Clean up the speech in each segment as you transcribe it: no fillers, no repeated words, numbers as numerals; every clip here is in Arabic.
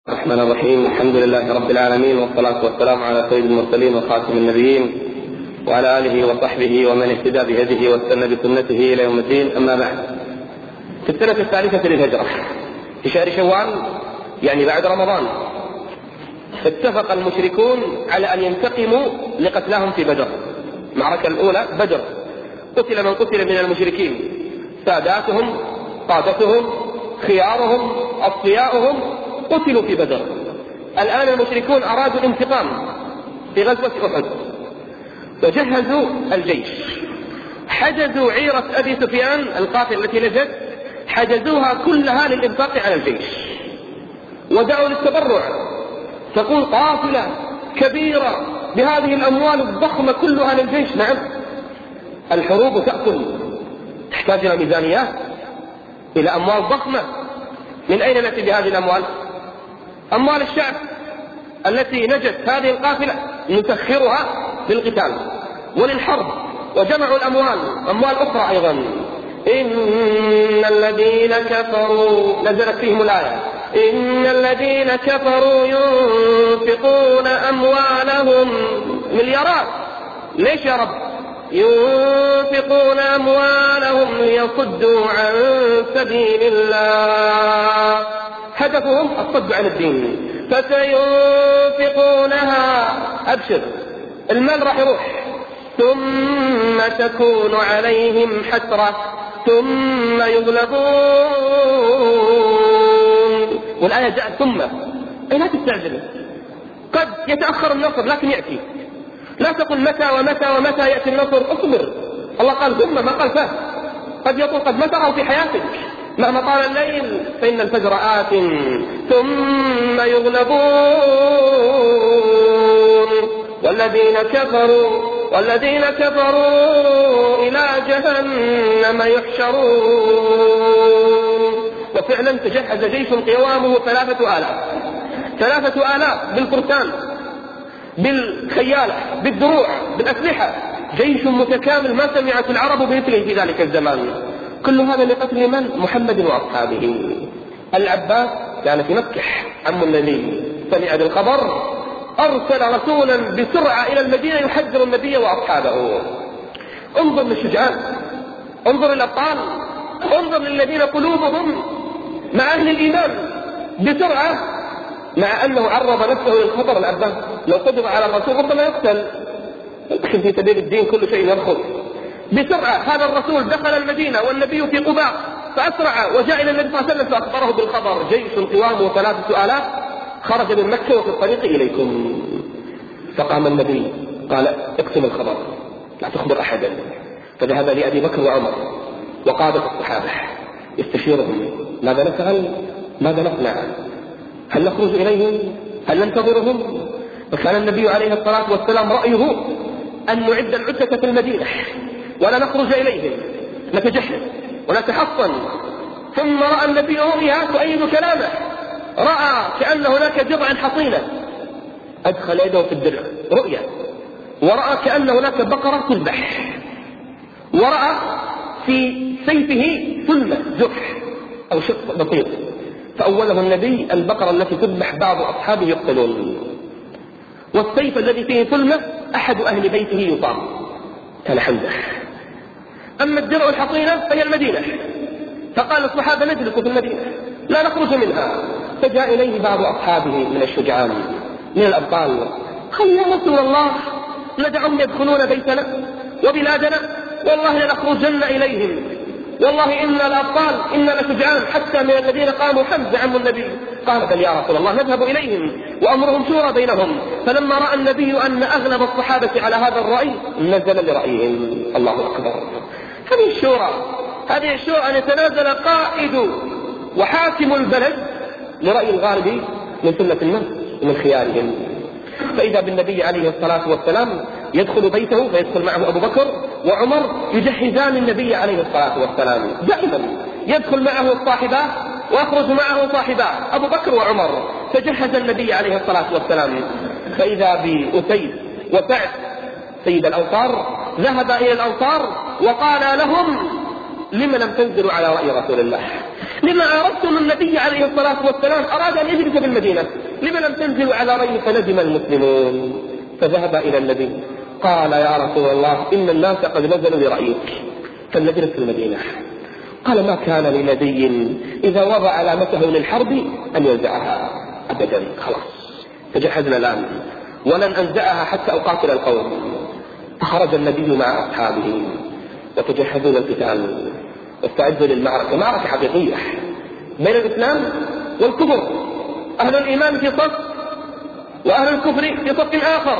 الرحمن الرحيم. الحمد لله رب العالمين، والصلاة والسلام على سيد المرسلين وخاتم النبيين وعلى آله وصحبه ومن اهتدى بهديه واستنى بسنته إلى يوم الدين. أما بعد، في السنة الثالثة للهجرة في شهر شوال، يعني بعد رمضان، اتفق المشركون على أن ينتقموا لقتلاهم في بدر. المعركة الأولى بدر، قتل من قتل من المشركين، ساداتهم، قادتهم، خيارهم، أصفياؤهم قتلوا في بدر. الآن المشركون أرادوا الانتقام في غزوة أحد، وجهزوا الجيش، حجزوا عيرة أبي سفيان القافلة التي نجت، حجزوها كلها للإنفاق على الجيش، ودعوا للتبرع. تقول قافلة كبيرة بهذه الأموال الضخمة كلها للجيش. نعم، الحروب تأكل، تحتاج إلى ميزانيات، إلى أموال ضخمة. من أين نأتي بهذه الأموال؟ أموال الشعب التي نجت هذه القافلة نسخرها للقتال وللحرب، وجمعوا الأموال، أموال أخرى أيضا. إن الذين كفروا، نزلت فيهم الآية، إن الذين كفروا ينفقون أموالهم مليارات. ليش يا رب؟ ينفقون أموالهم ليصدوا عن سبيل الله، هدفهم الصد عن الدين، فسينفقونها، أبشر المال راح يروح، ثم تكون عليهم حسرة ثم يغلبون. والآية جاءت ثم، أي لا تستعجل، قد يتأخر النصر لكن يأتي. لا تقل متى ومتى ومتى يأتي النصر، اصبر. الله قال ثم، ما قال فه. قد يكون قد متى في حياتك، مهما طال الليل فإن الفجر آت، ثم يغلبون. والذين كفروا إلى جهنم يحشرون. وفعلا تجهز جيش قوامه 3000 بالفرسان، بالخيالة، بالدروع، بالأسلحة، جيش متكامل ما سمعت العرب بمثله في ذلك الزمان. كل هذا لقتل من؟ محمد وأصحابه. العباس كان في مكة، عم النبي، سمع بالخبر، أرسل رسولا بسرعة إلى المدينة يحذر النبي وأصحابه. انظر للشجعان، انظر للأبطال، انظر للذين قلوبهم مع أهل الإيمان بسرعة، مع أنه عرض نفسه للخطر. العباس لو قدر على الرسول ربما يقتل، لكن في سبيل الدين كل شيء يرخص. بسرعة هذا الرسول دخل المدينة والنبي في قباء، فأسرع وجاء إلى النبي صلى الله عليه وسلم فأخبره بالخبر، جيش قوامه 3000 خرج من مكة وفي الطريق إليكم. فقام النبي قال اكتم الخبر، لا تخبر أحدا. فذهب لأبي بكر وعمر وقادة الصحابة يستشيرهم، ماذا نفعل؟ ماذا نصنع؟ هل نخرج إليهم؟ هل ننتظرهم؟ وكان النبي عليه الصلاة والسلام رأيه أن نعد العدة في المدينة ولا نخرج إليهم، نتجهز ونتحصن. ثم رأى النبي رؤيا تؤيد كلامه، رأى كأن هناك جرعا حصينة، أدخل يده في الدرع، رؤيا، ورأى كأن هناك بقرة تذبح، ورأى في سيفه ثلمة جرح أو شق بسيط، فأوله النبي البقرة التي تذبح بعض أصحابه يقتلون، والسيف الذي فيه ثلمة أحد أهل بيته يصاب، كان حمزة. أما الدرع الحصينة فهي المدينة، فقال الصحابة نجلس في المدينة لا نخرج منها. فجاء إليه بعض أصحابه من الشجعان من الأبطال، قال يا رسول الله ندعهم يدخلون بيتنا وبلادنا، والله لنخرجن إليهم، والله إن الأبطال إننا شجعان حتى من الذين قاموا حمزة عم النبي. قال بل يا رسول الله نذهب إليهم وأمرهم شورى بينهم. فلما رأى النبي أن أغلب الصحابة على هذا الرأي نزل لرأيهم. الله أكبر. هذه الشورى أن يتنازل قائد وحاكم البلد لرأي الغالب من سنة الناس ومن خيارهم. فإذا بالنبي عليه الصلاة والسلام يدخل بيته، فيدخل معه أبو بكر وعمر يجهزان النبي عليه الصلاة والسلام. دائما يدخل معه الصاحبان ويخرج معه صاحبان، أبو بكر وعمر. فجهز النبي عليه الصلاة والسلام. فإذا بأسيد وسعد سيد الأنصار ذهب إلى الأنصار وقال لهم لما لم تنزلوا على رأي رسول الله؟ لما عرفتم النبي عليه الصلاة والسلام أراد أن يجلس بالمدينة؟ لما لم تنزلوا على رأيه؟ فندم المسلمون فذهب إلى النبي قال يا رسول الله إن الناس قد نزلوا برأيك فلنجلس في المدينة. قال ما كان لنبي إذا وضع علامته للحرب أن ينزعها أبدا، خلاص تجهزنا الآن ولن أنزعها حتى أقاتل القوم. فخرج النبي مع أصحابه وتجهزوا للقتال واستعدوا للمعركة، معركة حقيقية بين الإسلام والكفر، أهل الإيمان في صف وأهل الكفر في صف آخر.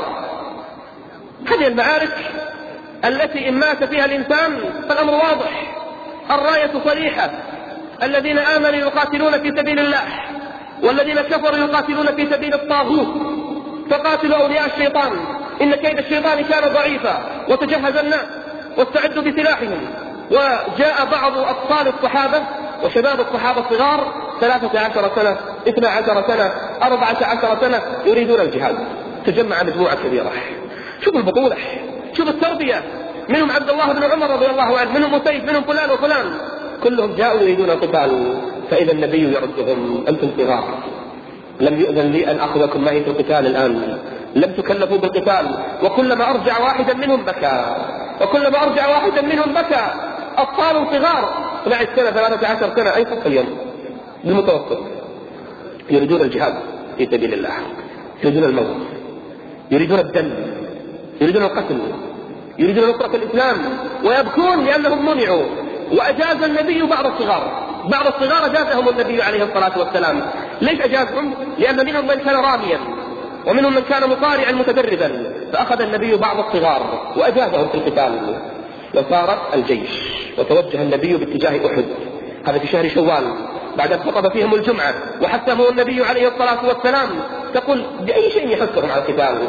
هذه المعارك التي إن مات فيها الإنسان فالأمر واضح، الراية صريحة، الذين آمنوا يقاتلون في سبيل الله والذين كفروا يقاتلون في سبيل الطاغوت، فقاتلوا أولياء الشيطان إن كيد الشيطان كان ضعيفا. وتجهز الناس واستعدوا بسلاحهم. وجاء بعض أطفال الصحابة وشباب الصحابة الصغار 13 سنة 12 سنة 14 سنة يريدون الجهاد. تجمع مجموعة كبيرة. شوف البطولة، شوف التربية، منهم عبد الله بن عمر رضي الله عنه، منهم مسيف، منهم فلان وفلان، كلهم جاءوا يريدون القتال. فإذا النبي يردهم أنتم صغار، لم يؤذن لي أن أخذكم معي في القتال الآن، لم تكلفوا بالقتال. وكلما أرجع واحدا منهم بكى، وكلما أرجع واحدا منهم بكى. أطفال صغار 12 سنة 13 سنة أي صف اليوم بالمتوسط يريدون الجهاد في سبيل الله، يريدون الموت، يريدون الدم، يريدون القتل، يريدون نصرة الإسلام، ويبكون لأنهم منعوا. وأجاز النبي بعض الصغار أجازهم النبي عليه الصلاة والسلام. ليش أجازهم؟ لأن منهم من كان راميا ومنهم من كان مصارعا متدربا، فأخذ النبي بعض الصغار وأجازهم في القتال. وصار الجيش وتوجه النبي باتجاه أحد، هذا في شهر شوال بعد أن خطب فيهم الجمعة وحثهم النبي عليه الصلاة والسلام. تقول بأي شيء يحثهم على القتال؟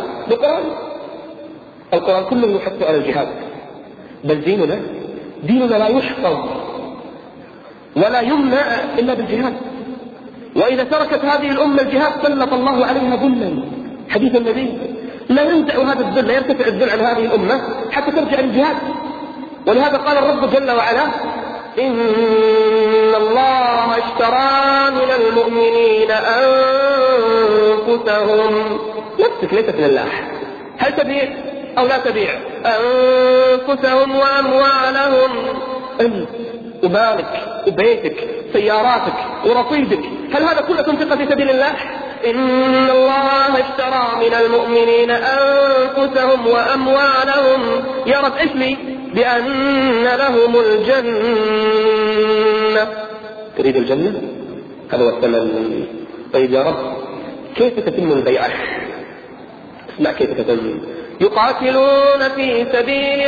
القرآن كله يحث على الجهاد. بل ديننا لا يحفظ ولا يمنع إلا بالجهاد. وإذا تركت هذه الأمة الجهاد سلط الله عليها ذلا. حديث النبي لا ينزع هذا الذل، لا يرتفع الذل عن هذه الأمة حتى ترجع للجهاد. ولهذا قال الرب جل وعلا إن الله اشترى من المؤمنين أنفسهم. نفسك ليست لله، هل تبيع أو لا تبيع؟ أنفسهم وأموالهم، ومالك وبيتك سياراتك ورصيدك، هل هذا كله تنفقه في سبيل الله؟ إن الله اشترى من المؤمنين أنفسهم وأموالهم. يا رب إيش لي؟ بأن لهم الجنة. تريد الجنة؟ هذا هو الثمن. طيب يا رب كيف تتم البيعة؟ اسمع كيف تتم. يقاتلون في سبيل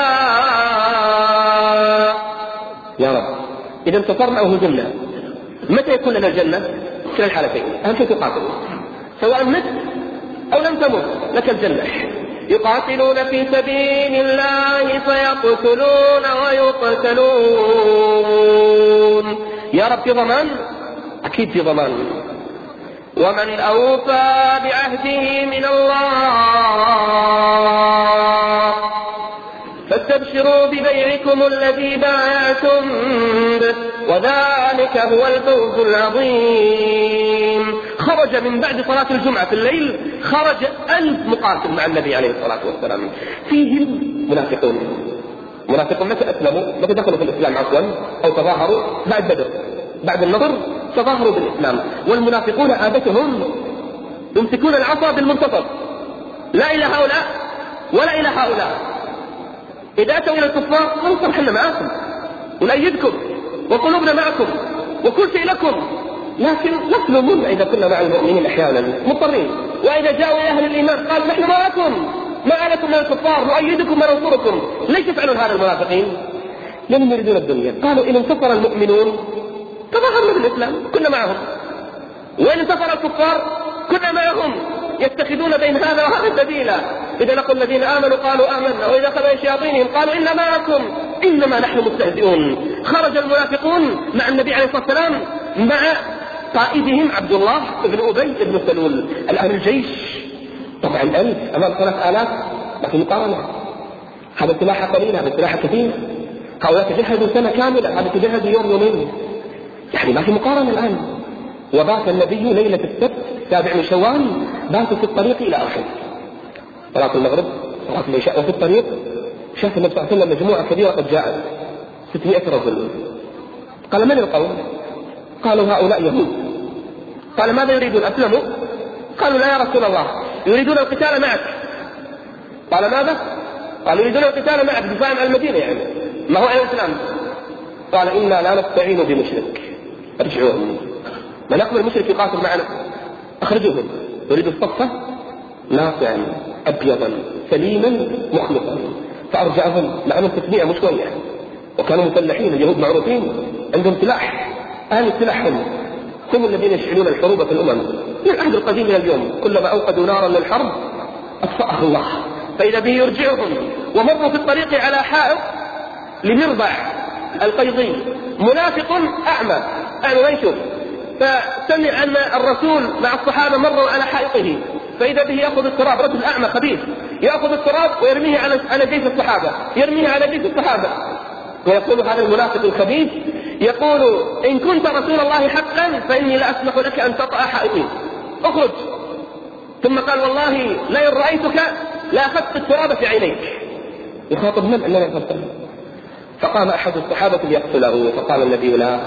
الله. يا رب إذا انتصرنا أو هزمنا متى يكون لنا الجنة؟ كلا الحالتين، أهم شيء تقاتل، سواء مت أو لم تمت لك الجنة. يقاتلون في سبيل الله فيقتلون ويقتلون. يا رب في ضمان؟ أكيد في ضمان. ومن أوفى بعهده من الله فاستبشروا ببيعكم الذي بايعتم به وذلك هو الفوز العظيم. خرج من بعد صلاة الجمعة في الليل، خرج 1000 مقاتل مع النبي عليه الصلاة والسلام، فيهم منافقون متى أسلموا؟ متى دخلوا في الإسلام عفوا أو تظاهروا؟ بعد بدر، بعد النضر تظاهروا بالإسلام. والمنافقون عادتهم يمسكون العصا بالمنتصف، لا إلى هؤلاء ولا إلى هؤلاء. إذا أتوا إلى الكفار ننصر حنا معكم ونأيدكم وقلوبنا معكم وكل شيء لكم، لكن نسلمون إذا كنا مع المؤمنين أحيانا مضطرين. وإذا جاءوا أهل الإيمان قال نحن معكم، ما عليكم من الكفار، نؤيدكم وننصركم. ليش يفعلون هذا المنافقين؟ لم يريدون الدنيا. قالوا إن انتصر المؤمنون تظاهرنا بالإسلام كنا معهم، وإن انتصر الكفار كنا معهم، يتخذون بين هذا وهذا سبيلا. إذا لقوا الذين آمنوا قالوا آمنا، وإذا خلوا شياطينهم قالوا إنا معكم إنما نحن مستهزئون. خرج المنافقون مع النبي عليه الصلاة والسلام مع قائدهم عبد الله بن أبي بن سلول. الآن الجيش طبعا 1000 أمام 3000 لكن مقارنة، هذا سلاح قليل هذا سلاح كثير. هؤلاء تجهزوا سنة كاملة، هذا تجهزوا يوم يومين، يعني ما في مقارنة الآن. وبات النبي ليلة السبت 7 من شوال، باتوا في الطريق إلى أحد، صلاة المغرب صلاة العشاء، وفي الطريق شاف النبي صلى الله عليه وسلم مجموعة كبيرة قد جاءت 600 رجل. قال من القوم؟ قالوا هؤلاء يهود. قال ماذا يريدون؟ أسلموا؟ قالوا لا يا رسول الله، يريدون القتال معك. قال ماذا؟ قالوا يريدون القتال معك دفاعا عن المدينة، يعني ما هو أي الإسلام؟ قال إنا لا نستعين بمشرك، ارجعوهم، ما نقبل المشرك يقاتل معنا، أخرجوهم. يريد الصفة ناصعا أبيضا سليما مخلصا، فأرجعهم مع أنهم تسميع مش شوية، وكانوا مسلحين، اليهود معروفين عندهم سلاح، أهل سلاحهم، هم الذين يشعلون الحروب في الأمم من العهد القديم إلى اليوم، كلما أوقدوا نارا للحرب أطفأها الله. فإذا به يرجعهم، ومروا في الطريق على حائط لمربع القيضي، منافق أعمى ما يشوف، فسمع أن الرسول مع الصحابة مروا على حائطه، فإذا به يأخذ التراب، رجل أعمى خبيث يأخذ التراب ويرميه على جيش الصحابة، يرميه على جيش الصحابة، ويقول هذا المنافق الخبيث، يقول إن كنت رسول الله حقا فإني لا أسمح لك أن تطأ حائطي، اخرج. ثم قال والله لئن رأيتك لا أخذت التراب في عينيك، يخاطب من؟ النبي صلى الله عليه وسلم. فقام أحد الصحابة ليقتله، فقال النبي لا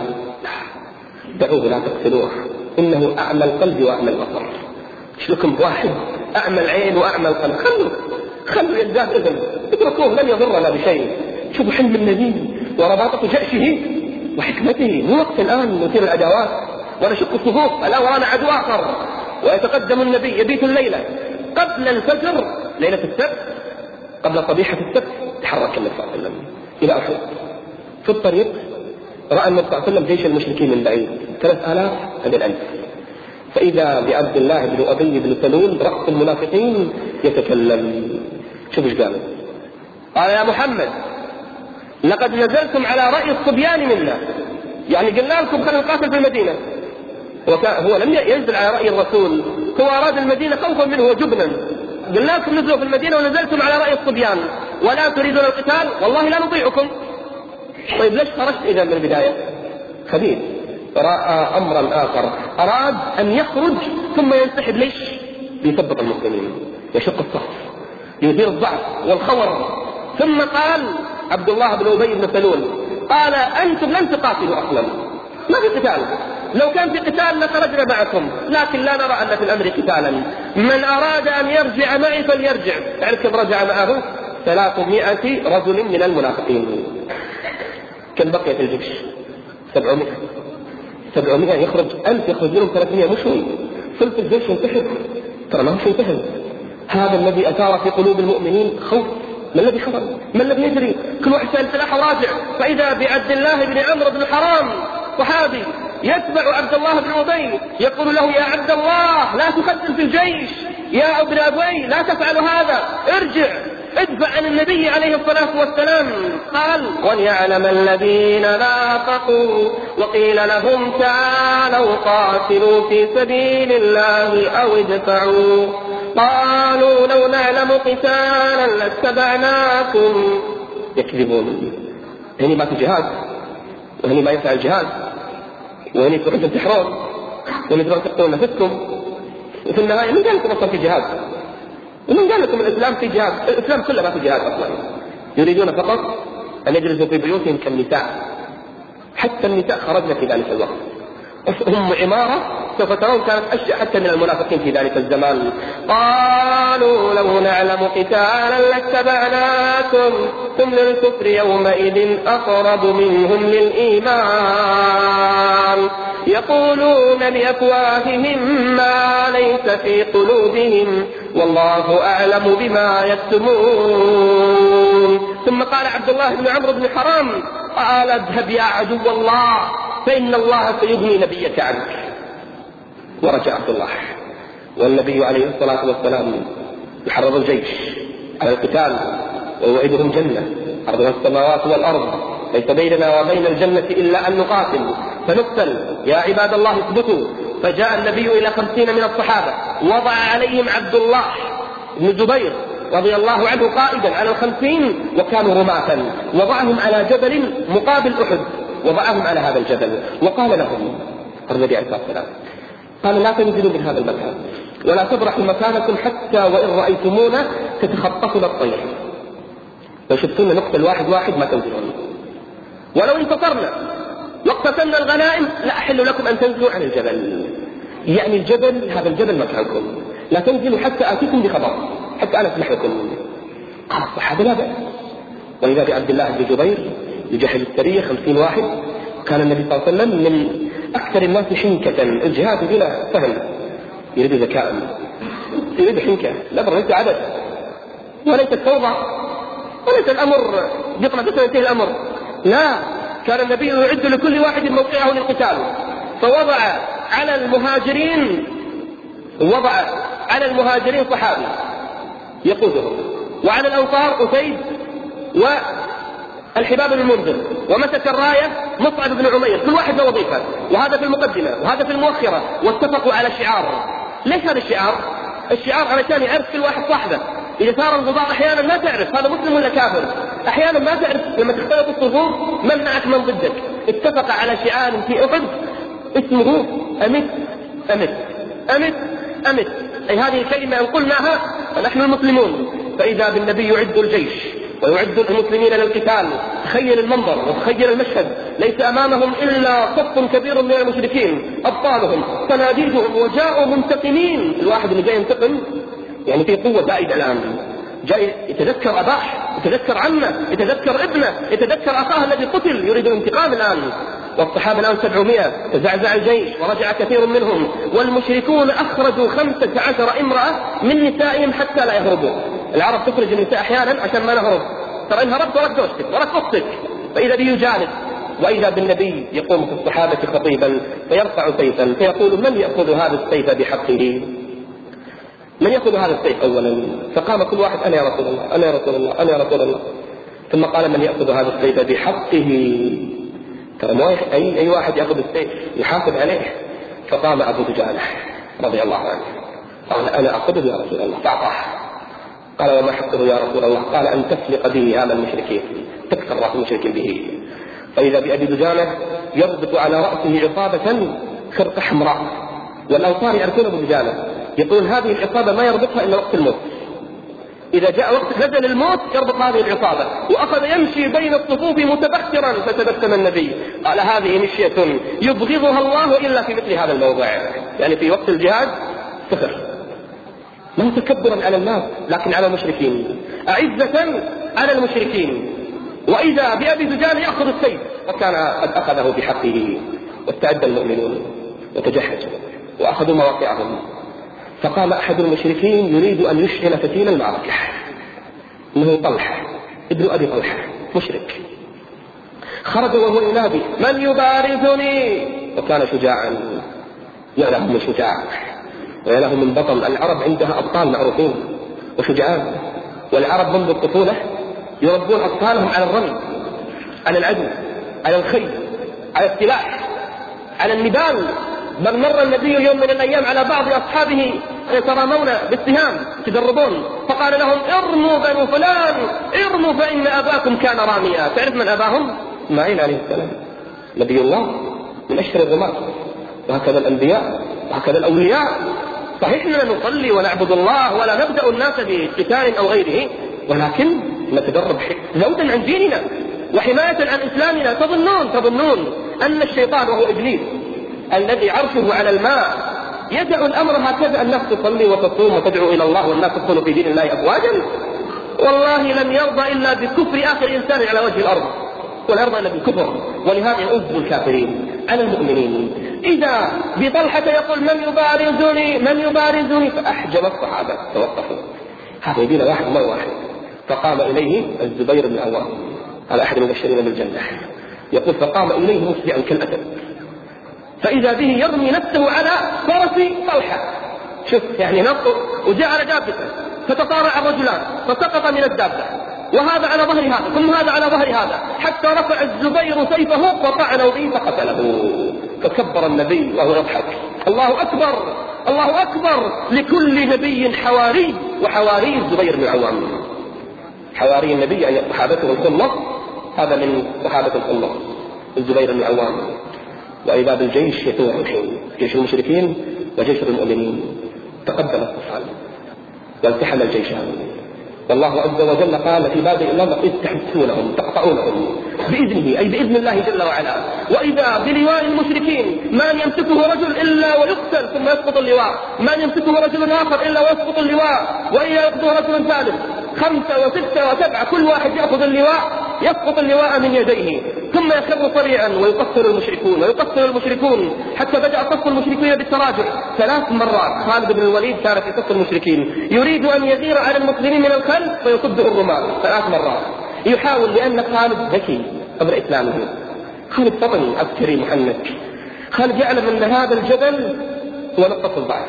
دعوه لا تقتلوه، إنه أعمى القلب وأعمى البصر، ايش لكم بواحد أعمى العين وأعمى القلب؟ خلوا يزداد إذن، اتركوه لن يضرنا بشيء. شوفوا حلم النبي ورباطة جأشه وحكمته. مو وقت الآن نثير الأدوات ونشق الصفوف، الآن ورانا عدو آخر. ويتقدم النبي يبيت الليلة قبل الفجر ليلة السبت، قبل صبيحة السبت تحرك النبي صلى الله عليه وسلم إلى أحد. في الطريق رأى النبي صلى الله عليه وسلم جيش المشركين من بعيد 3000 عند الألف، فإذا بعبد الله بن أبي بن سلول رأس المنافقين يتكلم. شوف ايش قال؟ قال يا محمد لقد نزلتم على رأي الصبيان منا، يعني قلنا لكم خلينا نقاتل في المدينة. هو لم ينزل على رأي الرسول، هو أراد المدينة خوفا منه وجبنا. قلنا لكم نزلوا في المدينة ونزلتم على رأي الصبيان ولا تريدون القتال، والله لا نطيعكم. طيب ليش خرجت إذا من البداية؟ خبيث رأى أمرا آخر، أراد أن يخرج ثم ينسحب. ليش؟ ليثبط المسلمين، يشق الصف، يثير الضعف والخور. ثم قال عبد الله بن أبي بن سلول قال أنتم لن تقاتلوا أصلا، ما في قتال، لو كان في قتال لخرجنا معكم، لكن لا نرى أن في الأمر قتالا، من أراد أن يرجع معي فليرجع. يعني كم رجع معه؟ 300 رجل من المنافقين. كم بقيت الجيش؟ 700 يخرج 1000 يخرج منهم 300، مش هو ثلث الجيش ينتحر، ترى ما هو شيء سهل. هذا الذي أثار في قلوب المؤمنين خوف. ما الذي حصل؟ ما الذي يجري؟ كل واحد سأل سلاحه وراجع، فإذا بعبد الله بن عمرو بن حرام صحابي يتبع عبد الله بن أبي يقول له يا عبد الله لا تقدم في الجيش، يا ابن أبي لا تفعل هذا، ارجع ادفع عن النبي عليه الصلاة والسلام. قال وليعلم الذين نافقوا وقيل لهم تعالوا قاتلوا في سبيل الله أو ادفعوا، قالوا لو نعلم قتالا لاتبعناكم. يكذبون. هني ما في جهاد، وهني ما ينفع الجهاد، وهني تروحوا تنتحرون، وهني تروحوا تقتلون نفسكم، وفي النهاية من قال لكم أصلا في جهاد؟ ومن قال لكم الإسلام في جهاد؟ الإسلام كله ما في جهاد أصلا. يريدون فقط أن يجلسوا في بيوتهم كالنساء، حتى النساء خرجنا في ذلك الوقت. أم عمارة سوف ترون كانت أشياء حتى من المنافقين في ذلك الزمان. قالوا لو نعلم قتالا لاتبعناكم ثم للكفر يومئذ أقرب منهم للإيمان يقولون بأفواههم ما ليس في قلوبهم والله أعلم بما يكتمون. ثم قال عبد الله بن عمرو بن حرام قال اذهب يا عدو الله فإن الله سيغني نبيك عنك. ورجع عبد الله، والنبي عليه الصلاة والسلام يحرض الجيش على القتال ويوعدهم جنة عرضها السماوات والأرض، ليس بيننا وبين الجنة إلا أن نقاتل فنقتل، يا عباد الله اثبتوا. فجاء النبي إلى 50 من الصحابة، وضع عليهم عبد الله بن زبير رضي الله عنه قائدا على 50 وكانوا رماة، وضعهم على جبل مقابل أحد، وضعهم على هذا الجبل وقال لهم النبي عليه الصلاة والسلام قال لا تنزلوا من هذا المكان ولا تبرحوا مكانكم حتى وإن رأيتمونا تتخطفنا الطير، لو شفتونا نقتل واحد واحد ما تنزلون، ولو انتصرنا واقتسمنا الغنائم لا أحل لكم أن تنزلوا عن الجبل. يعني الجبل، هذا الجبل مكانكم، لا تنزلوا حتى آتيكم بخبر، حتى أنا أسمح لكم. قال الصحابة لا بأس. ولذا بعبد الله بن جبير يجهز السرية 50 واحد، كان النبي صلى الله عليه وسلم من أكثر الناس حنكة، الجهاد بلا سهل، يريد ذكاء، يريد حنكة، لا ليس عدد وليس التوضع وليس الأمر يطلع ينتهي الأمر، لا، كان النبي يعد لكل واحد موقعه للقتال، فوضع على المهاجرين صحابي يقودهم، وعلى الأنصار أسيد والحباب بن المنذر، ومسك الراية مصعب بن عمير، كل واحد له وظيفة، وهذا في المقدمة وهذا في المؤخرة، واتفقوا على شعار. ليش هذا الشعار؟ الشعار علشان يعرف كل واحد صاحبه، إذا صار الغبار أحيانا ما تعرف هذا مسلم ولا كافر، أحيانا ما تعرف لما تختلط الصفوف من معك من ضدك. اتفق على شعار في أحد اسمه أمت أمت أمت أمت، أي هذه الكلمة إن قلناها فنحن المسلمون. فإذا بالنبي يعد الجيش ويعد المسلمين للقتال، تخيل المنظر وتخيل المشهد، ليس أمامهم إلا صف كبير من المشركين أبطالهم صناديدهم، وجاءوا منتقمين. الواحد اللي جاي ينتقم يعني في قوة زائدة الآن، جاي يتذكر أباه، يتذكر عمه، يتذكر ابنه، يتذكر أخاه الذي قتل، يريد الانتقام الآن. والصحابة الآن 700، تزعزع الجيش ورجع كثير منهم، والمشركون أخرجوا 15 امرأة من نسائهم حتى لا يهربوا. العرب تخرج النساء أحيانا عشان ما نهرب، ترى إن هربت ورك زوجتك ورك أختك، فإذا به يجالس. وإذا بالنبي يقوم في الصحابة خطيبا فيرفع سيفا فيقول من يأخذ هذا السيف بحقه؟ من يأخذ هذا السيف أولا؟ فقام كل واحد أنا يا رسول الله، أنا يا رسول الله، أنا يا رسول الله. ثم قال من يأخذ هذا السيف بحقه؟ ترى ما أي واحد يأخذ السيف يحاسب عليه. فقام أبو دجانة رضي الله عنه قال أنا أخذه يا رسول الله، فأعطاه. قال وما حقه يا رسول الله؟ قال أن تفلق به هام المشركين، تكسر رأس المشركين به. فإذا بأبي دجانة يربط على رأسه عصابة خرقة حمراء، والأنصار يعرفون أبو دجانة، يقول هذه العصابة ما يربطها إلا وقت الموت، إذا جاء وقت نزل الموت يربط هذه العصابة. وأخذ يمشي بين الصفوف متبخترا، فتبسم النبي قال هذه مشية يبغضها الله إلا في مثل هذا الموضع، يعني في وقت الجهاد سخر، ما تكبرا على الناس لكن على المشركين، أعزة على المشركين. وإذا بأبي دجانة يأخذ السيف، وكان قد أخذه بحقه. واستعد المؤمنون وتجهزوا وأخذوا مواقعهم. فقام أحد المشركين يريد أن يشعل فتيل المعركة، إنه طلحة ابن أبي طلحة مشرك، خرج وهو ينادي من يبارزني، وكان شجاعا، يا له من شجاع ويا له من بطل. العرب عندها أبطال معروفين وشجعان، والعرب منذ الطفولة يربون أطفالهم على الرمي، على العدو، على الخيل، على السلاح، على النبال. بل مر النبي يوم من الأيام على بعض أصحابه يترامون بالسهام يتدربون، فقال لهم ارموا بنو فلان ارموا فإن أباكم كان راميا. تعرف من أباهم؟ إسماعيل عليه السلام، نبي الله من أشهر الرماة. وهكذا الأنبياء وهكذا الأولياء. صحيح أننا نصلي ونعبد الله ولا نبدأ الناس بقتال أو غيره، ولكن نتدرب زودا عن ديننا وحماية عن إسلامنا. تظنون أن الشيطان وهو إبليس الذي عرشه على الماء يدعو الأمر هكذا، الناس تصلي وتصوم وتدعو إلى الله والناس تدخل في دين الله أفواجا؟ والله لن يرضى إلا بكفر آخر إنسان على وجه الأرض، ولا يرضى إلا بالكفر. ولهذا يعز الكافرين على المؤمنين. إذا بطلحة يقول من يبارزني فأحجب الصحابة توقفوا، هذا يبين واحد ما واحد. فقام إليه الزبير بن العوام على أحد المبشرين بالجنة، يقول فقام إليه مسرعا كالأسد، فإذا به يرمي نفسه على فرس طلحة. شوف يعني نطه وجاء على دابته، فتطارع الرجلان فسقط من الدابة، وهذا على ظهر هذا ثم هذا على ظهر هذا، حتى رفع الزبير سيفه وطعنه به فقتله. فكبر النبي وهو يضحك الله أكبر الله أكبر لكل نبي حواري، وحواري الزبير بن العوام. حواري النبي يعني صحابته الخلص، هذا من صحابة الخلص الزبير بن العوام. وإذا بالجيش يتوه الحين، جيش المشركين وجيش المؤمنين. تقدم الصفان والتحم الجيشان، والله عز وجل قال في باب الأمر إذ تحسونهم تقطعونهم بإذنه، أي بإذن الله جل وعلا. وإذا بلواء المشركين ما يمسكه رجل إلا ويقتل ثم يسقط اللواء، ما يمسكه رجل آخر إلا ويسقط اللواء، وإذا يأخذه رجل ثالث 5 و6 و7 كل واحد يأخذ اللواء، يسقط اللواء من يديه، ثم يخر صريعا ويقتل المشركون ويقتل المشركون، حتى بدأ صف المشركين بالتراجع 3 مرات. خالد بن الوليد كان في صف المشركين يريد أن يغير على المسلمين من الخلف فيصده الرماة 3 مرات، يحاول، لأن خالد ذكي قبل إسلامه. خالد فطن عسكري محنك. خالد يعلم أن هذا الجبل هو نقطة الضعف،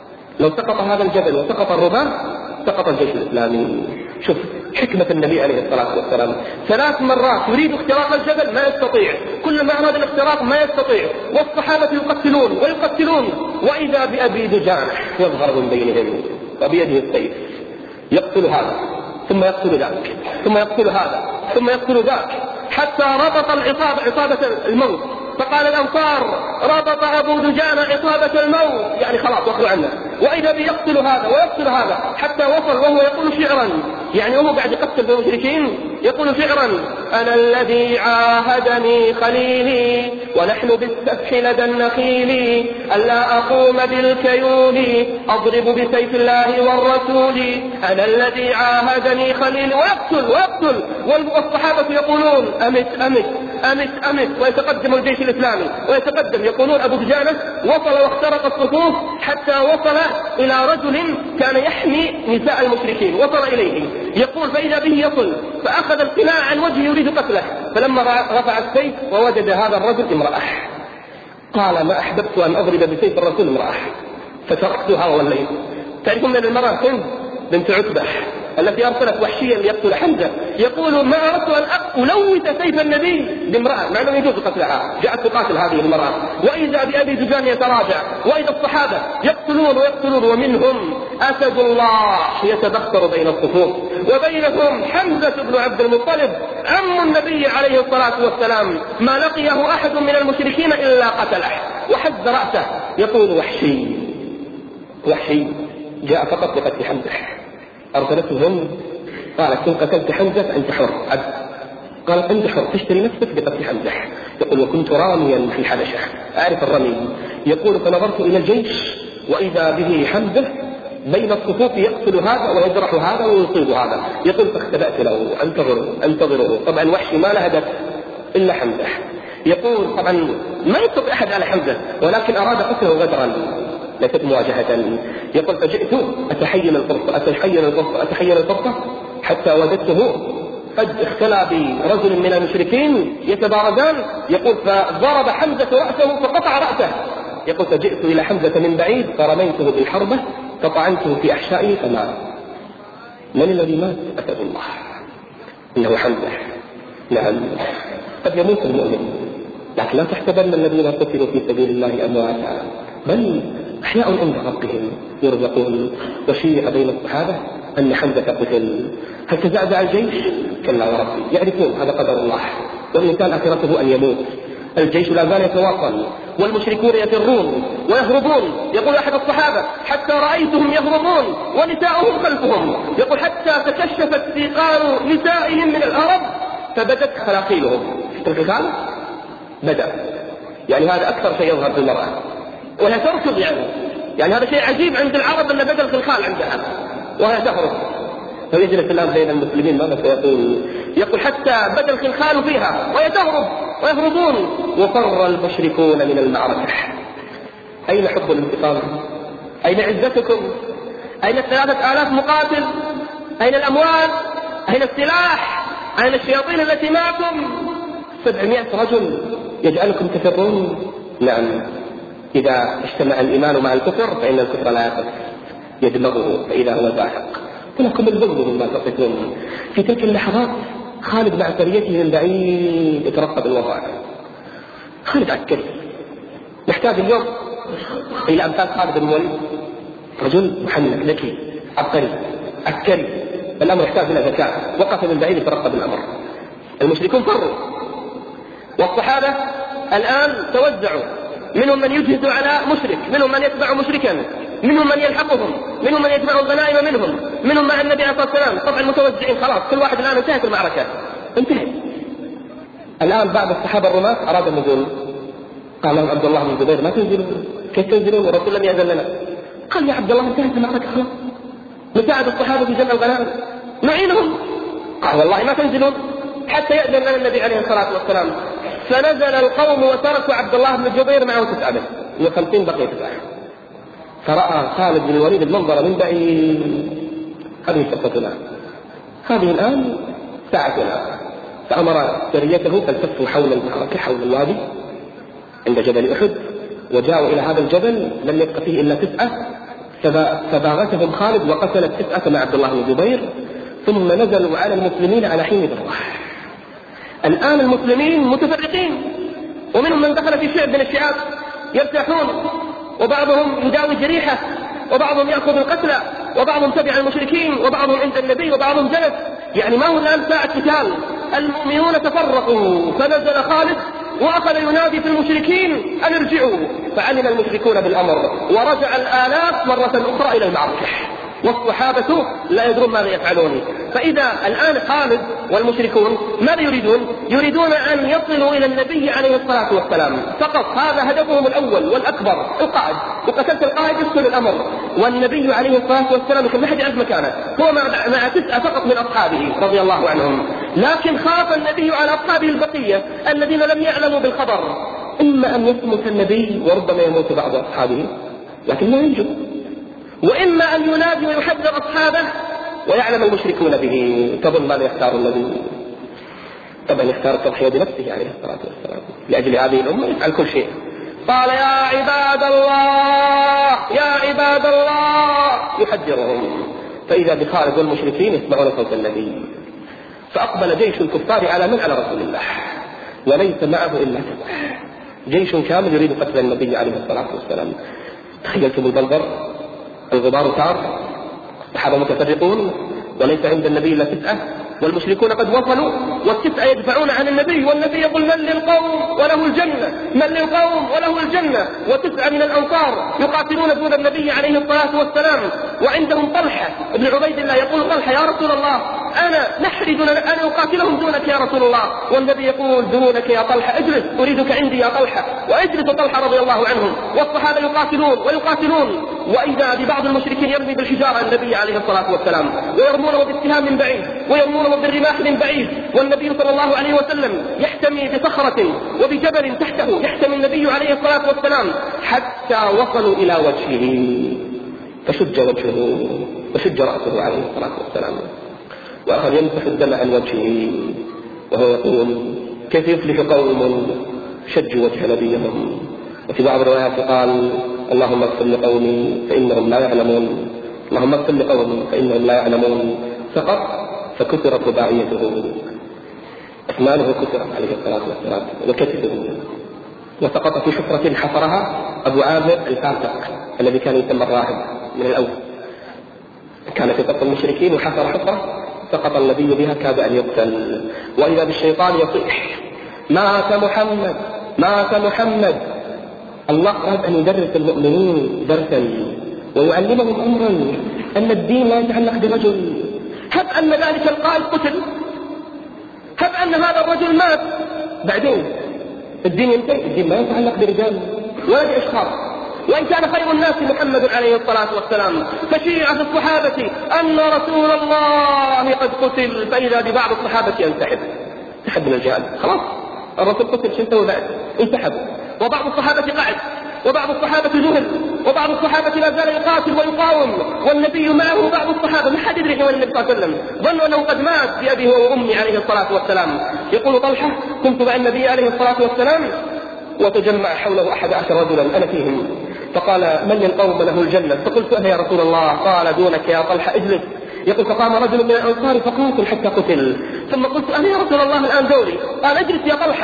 لو سقط هذا الجبل وسقط الرماة سقط الجيش الإسلامي. شوف حكمة النبي عليه الصلاة والسلام، 3 مرات يريد اختراق الجبل ما يستطيع، كل ما أراد الاختراق ما يستطيع، والصحابة يقتلون ويقتلون، وإذا بأبي دجانة يظهر من بينهم وبيده السيف، يقتل هذا ثم يقتل ذاك ثم يقتل هذا ثم يقتل ذاك، حتى ربط عصابة الموت. فقال الأنصار ربط أبو دجانة عصابة الموت، يعني خلاص وخلوا عنه. وإذا بيقتل هذا ويقتل هذا حتى وصل وهو يقول شعرا، يعني هو قاعد يقتل بالمشركين يقول شعرا: أنا الذي عاهدني خليلي ونحن بالسفح لدى النخيل، ألا أقوم بالكيول أضرب بسيف الله والرسول، أنا الذي عاهدني خليلي. ويقتل والصحابة يقولون أمت أمت أمت أمت، ويتقدم الجيش الإسلامي ويتقدم. يقولون أبو دجانة وصل واخترق الصفوف حتى وصل إلى رجل كان يحمي نساء المشركين، وصل إليه يقول فإذا به يصل، فأخذ القناع عن وجهه يريد قتله، فلما رفع السيف ووجد هذا الرجل امرأة، قال: ما أحببت أن أضرب بسيف الرسول امرأة فتركتها ووليت. تعرفون من المرأة هند بنت عتبة التي أرسلت وحشيا ليقتل حمزة، يقول: ما أردت أن ألوث سيف النبي بامرأة، مع أنه يجوز قتلها، جاءت تقاتل هذه المرأة. وإذا بأبي دجان يتراجع، وإذا الصحابة يقتلون ومنهم أسد الله يتبختر بين الصفوف، وبينهم حمزة بن عبد المطلب عم النبي عليه الصلاة والسلام، ما لقيه أحد من المشركين إلا قتله وحز رأسه. يقول: وحشي جاء فقط لقتل حمزة. أرسلته هند قالت: إن قتلت حمزة أنت حر عبد. قالت: أنت حر تشتري نفسك بقتل حمزة. يقول: وكنت راميا في الحبشة أعرف الرمي. يقول: فنظرت إلى الجيش وإذا به حمزة بين الصفوف يقتل هذا ويجرح هذا ويصيب هذا. يقول: فاختبأت له أنتظره. طبعا وحشي ما له هدف إلا حمزة. يقول: طبعا ما يطلق أحد على حمزة، ولكن أراد قتله غدرا ليست مواجهة. يقول: فجئت أتحين الفرصة حتى وجدته قد اختلى برجل من المشركين يتبارزان. يقول: فضرب حمزة رأسه فقطع رأسه. يقول: فجئت إلى حمزة من بعيد فرميته بالحربة فطعنته في أحشائه فمات. من الذي مات؟ أسد الله، إنه حمزة. نعم، قد يموت المؤمن، لكن لا تحسبن الذين قتلوا في سبيل الله أمواتا، بل أحياء عند ربهم يرزقون. وشيع بين الصحابة أن حمزة قتل. هل تزعزع الجيش؟ كلا وربي، يعرفون هذا قدر الله، والإنسان آخرته أن يموت. الجيش لا زال يتواصل والمشركون يفرون ويهربون. يقول أحد الصحابة: حتى رأيتهم يهربون ونساؤهم خلفهم. يقول: حتى تكشفت سيقان نسائهم من الأرض فبدت خلاقيلهم. في القتال بدأ، يعني هذا أكثر شيء يظهر في المرأة وهي تركض، يعني هذا شيء عجيب عند العرب أن بدل خلخال عندها وهي تهرب. فيجلس الآن بين المسلمين ماذا سيقول؟ يقول: حتى بدل خلخال فيها وهي تهرب ويهربون. وفر المشركون من المعركة. أين حب الانتقام؟ أين عزتكم؟ أين 3000 مقاتل؟ أين الأموال؟ أين السلاح؟ أين الشياطين التي معكم؟ 700 رجل يجعلكم تفرون. نعم، إذا اجتمع الإيمان مع الكفر فإن الكفر لا يقف، يدمغه فإذا هو زاهق. ولكم البغض مما تصفون. في تلك اللحظات خالد مع سريته من بعيد يترقب الوضع. خالد عسكري، نحتاج اليوم إلى أمثال خالد بن الوليد، رجل محنك ذكي عبقري عسكري، الأمر يحتاج إلى ذكاء، وقف من بعيد يترقب الأمر. المشركون فروا، والصحابة الآن توزعوا، منهم من يجهز على مشرك، منهم من يتبع مشركا، منهم من يلحقهم، منهم من يجمع الغنائم منهم مع النبي عليه الصلاة والسلام. طبعا المتوزعين خلاص، كل واحد الآن انتهت المعركة، انتهت. الآن بعض الصحابة الرماة أراد النزول، قال لهم عبد الله بن الزبير ما تنزلون، كيف تنزلون والرسول لم يأذن لنا؟ قال يا عبد الله انتهت المعركة خلاص، نساعد الصحابة في جمع الغنائم نعينهم. قال والله ما تنزلون حتى يأذن لنا النبي عليه الصلاة والسلام. فنزل القوم وتركوا عبد الله بن الزبير معه 59 بقية 9. فرأى خالد بن الوليد المنظر من بعيد، هذه فرصتنا، هذه الآن ساعتنا. فأمر سريته فالتفوا حول المعركة حول الوادي عند جبل أحد، وجاءوا إلى هذا الجبل لم يبق فيه إلا 9، فباغتهم خالد وقتل 9 مع عبد الله بن الزبير، ثم نزلوا على المسلمين على حين ذروة. الآن المسلمين متفرقين، ومنهم من دخل في شعب من الشعاب يرتاحون، وبعضهم يداوي جريحه، وبعضهم يأخذ القتلى، وبعضهم تبع المشركين، وبعضهم عند النبي، وبعضهم جلس. يعني ما هو الآن ساعة قتال، المؤمنون تفرقوا. فنزل خالد وأخذ ينادي في المشركين أن ارجعوا، فعلم المشركون بالأمر ورجع الآلاف مرة أخرى إلى المعركة، والصحابة لا يدرون ماذا يفعلون. فإذا الآن خالد والمشركون ماذا يريدون؟ يريدون أن يصلوا إلى النبي عليه الصلاة والسلام فقط، هذا هدفهم الأول والأكبر، القائد، وقتلت القائد يسهل الأمر. والنبي عليه الصلاة والسلام يقول ما حد يعرف مكانه، هو مع 9 فقط من أصحابه رضي الله عنهم. لكن خاف النبي على أصحابه البقية الذين لم يعلموا بالخبر، إما أن يثبت النبي وربما يموت بعض أصحابه لكن لا ينجو، وإما أن ينادي ويحذر أصحابه ويعلم المشركون به. تظن ماذا يختار النبي؟ طبعا يختار التضحية بنفسه عليه الصلاة والسلام لأجل هذه الأمة، يفعل كل شيء. قال يا عباد الله يا عباد الله، يحذرهم. فإذا بخالد والمشركين يسمعون صوت النبي، فأقبل جيش الكفار على رسول الله، وليس معه إلا 7، جيش كامل يريد قتل النبي عليه الصلاة والسلام. تخيلتم المنظر، الغبار ثار، الصحابة متفرقون، وليس عند النبي إلا 9، والمشركون قد وصلوا، وال9 يدفعون عن النبي، والنبي يقول من للقوم وله الجنة، من للقوم وله الجنة. و9 من الأنصار يقاتلون دون النبي عليه الصلاة والسلام، وعندهم طلحة بن عبيد الله، يقول طلحة يا رسول الله أنا أقاتلهم دونك يا رسول الله، والنبي يقول دونك يا طلحة، اجلس أريدك عندي يا طلحة، ويجلس طلحة رضي الله عنهم. والصحابة يقاتلون وإذا ببعض المشركين يرمي بالحجارة النبي عليه الصلاة والسلام، ويرمونه بالسهام من بعيد، ويرمونه بالرماح من بعيد، والنبي صلى الله عليه وسلم يحتمي بصخرة وبجبل تحته، يحتمي النبي عليه الصلاة والسلام حتى وصلوا إلى وجهه، فشج وجهه وشج رأسه عليه الصلاة والسلام، وأخذ يمسح الدم عن وجهه وهو يقول كيف يفلح قوم شجوا وجه نبيهم. وفي بعض الروايات قال اللهم اغفر لقومي فإنهم لا يعلمون، اللهم اغفر لقومي فإنهم لا يعلمون. سقط فكسرت رباعيته، أسنانه كسرت عليه الصلاة والسلام وكتفه، وسقط في حفرة حفرها أبو عامر الفاسق الذي كان يسمى الراهب من الأول، كان في قتل المشركين وحفر حفرة سقط النبي بها كاد أن يقتل. وإذا بالشيطان يصيح مات محمد مات محمد. الله أراد أن يدرس المؤمنين درسا ويعلمهم أمرا أن الدين لا يتعلق برجل. هب أن ذلك القائد قتل، هب أن هذا الرجل مات، بعدين الدين ينتهي. الدين ما يتعلق برجال ولا بأشخاص، وإن كان خير الناس محمد عليه الصلاة والسلام. فشيع في الصحابة أن رسول الله قد قتل، فإذا ببعض الصحابة ينسحب، انسحب من الجهاد، خلاص الرسول قتل، شو نسوي بعد؟ انسحب. وبعض الصحابة قعد، وبعض الصحابة ذهل، وبعض الصحابة لا زال يقاتل ويقاوم، والنبي معه. بعض الصحابة ما حد يدري هو النبي صلى الله عليه وسلم، ظنوا أنه قد مات بأبيه وأمي عليه الصلاة والسلام. يقول طلحة كنت مع النبي عليه الصلاة والسلام وتجمع حوله 11 رجلا أنا فيهم، فقال من للقوم له الجنة؟ فقلت أنا يا رسول الله. قال دونك يا طلحة اجلس. يقول فقام رجل من الأنصار فقاتل حتى قتل، ثم قلت أنا يا رسول الله الآن دوري. قال اجلس يا طلحة.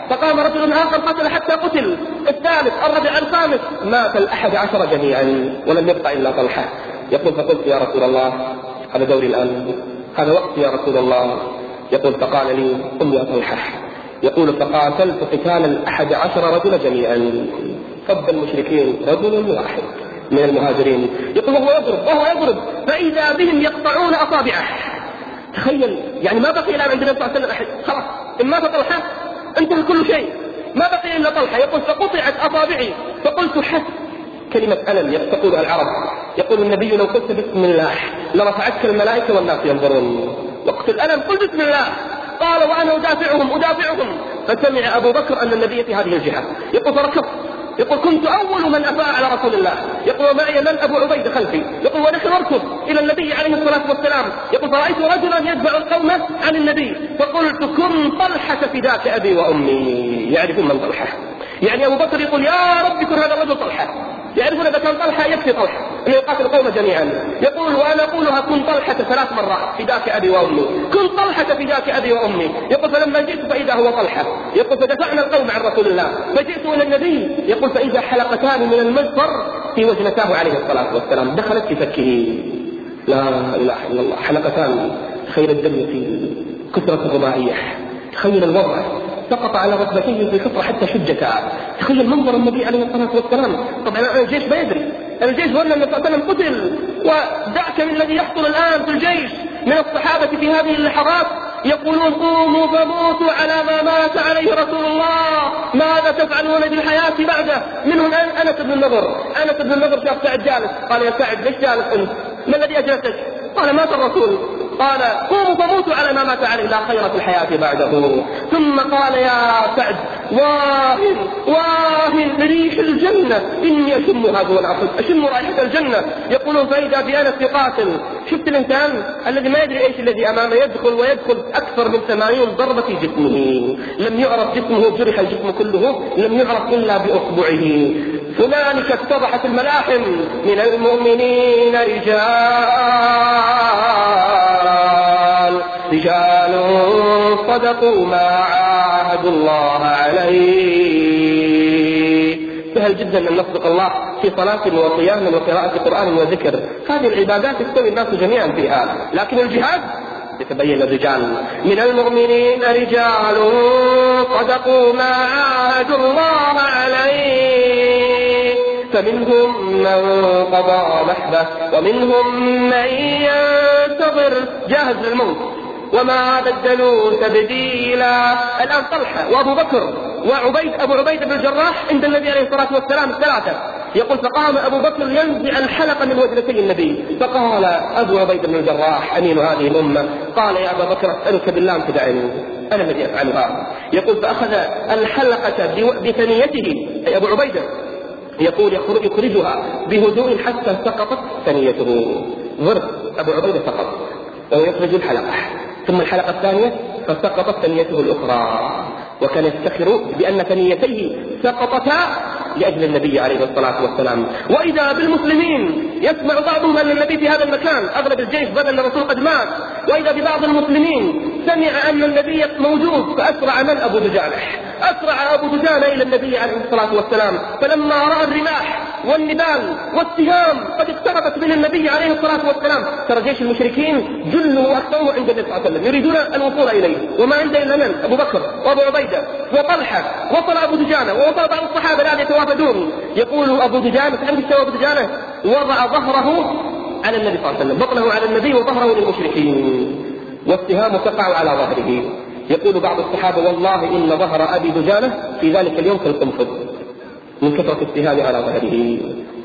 فقام رجل آخر قتل حتى قتل، الثالث، الرابع، الخامس، مات 11 جميعا ولم يبقى إلا طلحة. يقول فقلت يا رسول الله هذا دوري الآن، هذا وقت يا رسول الله. يقول فقال لي قم يا طلحة. يقول فقاتلت قتال 11 رجل جميعا، صد المشركين رجل واحد من المهاجرين. يقول وهو يضرب فإذا بهم يقطعون أصابعه. تخيل يعني ما بقي الآن عند النبي صلى الله عليه وسلم أحد، خلاص إن مات طلحة انتهى كل شيء، ما بقي إلا طلحة. يقول فقطعت أصابعي فقلت حس، كلمة ألم تقولها العرب. يقول النبي لو قلت بسم الله لرفعتك الملائكة والناس ينظرون، وقت الألم قل بسم الله. قال وأنا أدافعهم. فسمع أبو بكر أن النبي في هذه الجهة. يقول فركضت، يقول كنت أول من أفاء على رسول الله. يقول ومعي من أبو عبيد خلفي. يقول ونحن نركض إلى النبي عليه الصلاة والسلام. يقول فرأيت رجلا يتبع القوم عن النبي فقلت كن طلحة فداك أبي وأمي. يعرفون من طلحة، يعني أبو بكر يقول يا رب كن هذا الرجل طلحة، يعرفون إذا كان طلحة يكفي طلحة أنه يقاتل القوم جميعا. يقول وأنا أقولها كن طلحة 3 مرات فداك أبي وأمي، كن طلحة فداك أبي وأمي. يقول فلما جئت فإذا هو طلحة. يقول فدفعنا القوم عن رسول الله فجئت إلى النبي. يقول فإذا حلقتان من المزفر في وجنتاه عليه الصلاة والسلام دخلت في فكه. لا إله إلا الله، حلقتان خير الدم في كثرة الرباعية. تخيل الوضع، سقط على ركبتيه في الحفرة حتى شجتا. تخيل منظر النبي عليه الصلاة والسلام. طبعا الجيش ما يدري، الجيش ولا النبي صلى الله عليه وسلم قتل. ودعك من الذي يحصل الآن في الجيش من الصحابة في هذه اللحظات يقولون قوموا فموتوا على ما مات عليه رسول الله، ماذا تفعلون بالحياة بعده؟ منهم أنس بن النضر شاف سعد جالس قال يا سعد ليش جالس أنت؟ ما الذي أجلسك؟ قال مات الرسول. قال قوموا فموتوا على ما مات عليه، لا خير في الحياة بعده. ثم قال يا سعد واهن ريح الجنة إني أشمها دون العصر، أشم رائحة الجنة. يقولون فإذا بأنس يقاتل. شفت الإنسان الذي ما يدري إيش الذي أمامه يدخل أكثر من 80 ضربة في جسمه، لم يعرف جسمه، جرح الجسم كله، لم يعرف إلا بأصبعه. هنالك اتضحت الملاحم من المؤمنين رجال صدقوا ما عاهدوا الله عليه. سهل جدا أن نصدق الله في صلاة وصيام وقراءة قرآن وذكر، هذه العبادات يستوي الناس جميعا فيها. لكن الجهاد يتبين الرجال من المؤمنين رجال صدقوا ما عاهدوا الله عليه فمنهم من قضى نحبه ومنهم من ينتظر جاهز للموت وما بدلوا تبديلا. الآن طلحة وأبو بكر أبو عبيد بن الجراح عند النبي عليه الصلاة والسلام 3. يقول فقام أبو بكر ينزع الحلقة من وجنتي النبي فقال أبو عبيد بن الجراح أمين هذه الأمة قال يا أبا بكر أسألك بالله أن تدعني، أنا الذي أفعلها. يقول فأخذ الحلقة بثنيته أي أبو عبيدة، يقول يخرجها بهدوء حتى سقطت ثنيته، ضرب أبو عبيدة سقط ويخرج الحلقة، ثم الحلقة الثانية فسقطت ثنيته الأخرى، وكان يفتخر بأن ثنيتيه سقطتا لأجل النبي عليه الصلاة والسلام. وإذا بالمسلمين يسمع بعضهم أن النبي في هذا المكان، أغلب الجيش بدل الرسول قد مات، وإذا ببعض المسلمين سمع أن النبي موجود فأسرع من أبو دجانة، أسرع أبو دجانة إلى النبي عليه الصلاة والسلام، فلما رأى الرماح والنبال والسهام قد اقتربت من النبي عليه الصلاة والسلام، ترى جيش المشركين جلوا وأكثروا عند النبي صلى الله عليه وسلم يريدون الوصول إليه، وما عنده إلا من أبو بكر وأبو عبيدة وطلحة، وصل أبو دجانة ووصل بعض الصحابة الآن يتوافدون. يقول أبو دجانة تعرف ايش سوى أبو دجانة؟ وضع ظهره على النبي صلى الله عليه وسلم، بطنه على النبي وظهره للمشركين، والسهام تقع على ظهره. يقول بعض الصحابة والله إن ظهر أبي دجانة في ذلك اليوم كالقنفذ من كثرة السهام على ظهره.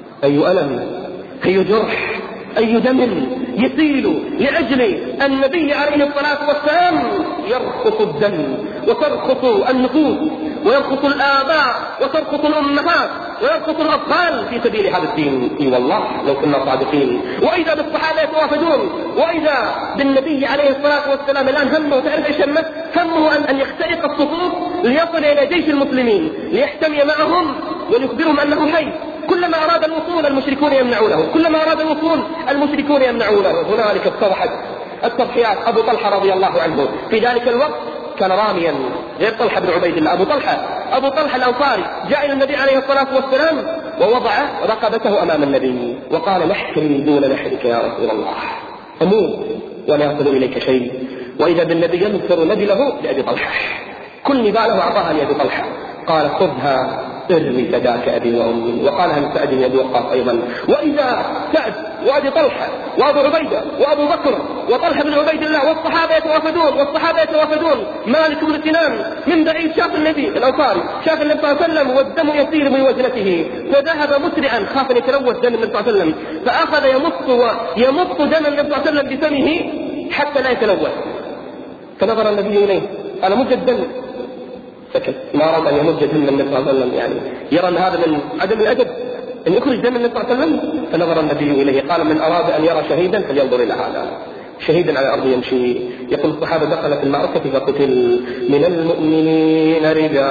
أي ألم، أي جرح، أي دم يسيل لأجل النبي عليه الصلاة والسلام. يرخص الدم وترخص النفوس ويرخص الآباء وترخص الأمهات ويرخص الأطفال في سبيل هذا الدين. إي والله لو كنا صادقين. وإذا بالصحابة يتوافدون، وإذا بالنبي عليه الصلاة والسلام الآن همه، تعرف إيش همه أن يخترق الصفوف ليصل إلى جيش المسلمين ليحتمي معهم ويخبرهم أنه حي. كلما أراد الوصول المشركون يمنعونه، كلما أراد الوصول المشركون يمنعونه. هنالك اتضحت التضحيات. أبو طلحة رضي الله عنه في ذلك الوقت كان راميا غير طلحة بن عبيد الله. أبو طلحة الأنصاري جاء إلى النبي عليه الصلاة والسلام ووضع رقبته أمام النبي وقال: نحكم دون نحرك يا رسول الله، أموت ولا يصل إليك شيء. وإذا بالنبي ينصر نبله لأبي طلحة، كل نباله أعطاها لأبي طلحة. قال: خذها ارمي فداك أبي وأمي. وقالها لسعد بن أبي وقاص أيضا. وإذا سعد وأبي طلحة وأبو عبيدة وأبو بكر وطلحة بن عبيد الله والصحابة يتوافدون مالك بن سنان من بعيد شاف النبي الأنصاري، شاف النبي صلى الله عليه وسلم والدم يسير من وجنته، فذهب مسرعا خاف أن يتلوث دم النبي صلى الله عليه وسلم، فأخذ يمص دم النبي صلى الله عليه وسلم بفمه حتى لا يتلوث. فنظر النبي إليه قال: مج الدم. سكت، ما أراد أن يمج دم النبي صلى الله عليه وسلم، يعني يرى أن هذا من عدم الأدب أن يخرج دم النبي صلى الله عليه وسلم. فنظر النبي إليه قال: من أراد أن يرى شهيدا فلينظر إلى هذا، شهيدا على الأرض يمشي. يقول الصحابة: دخل في المعركة فقتل من المؤمنين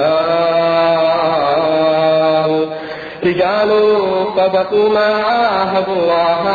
رجال صدقوا ما عاهدوا الله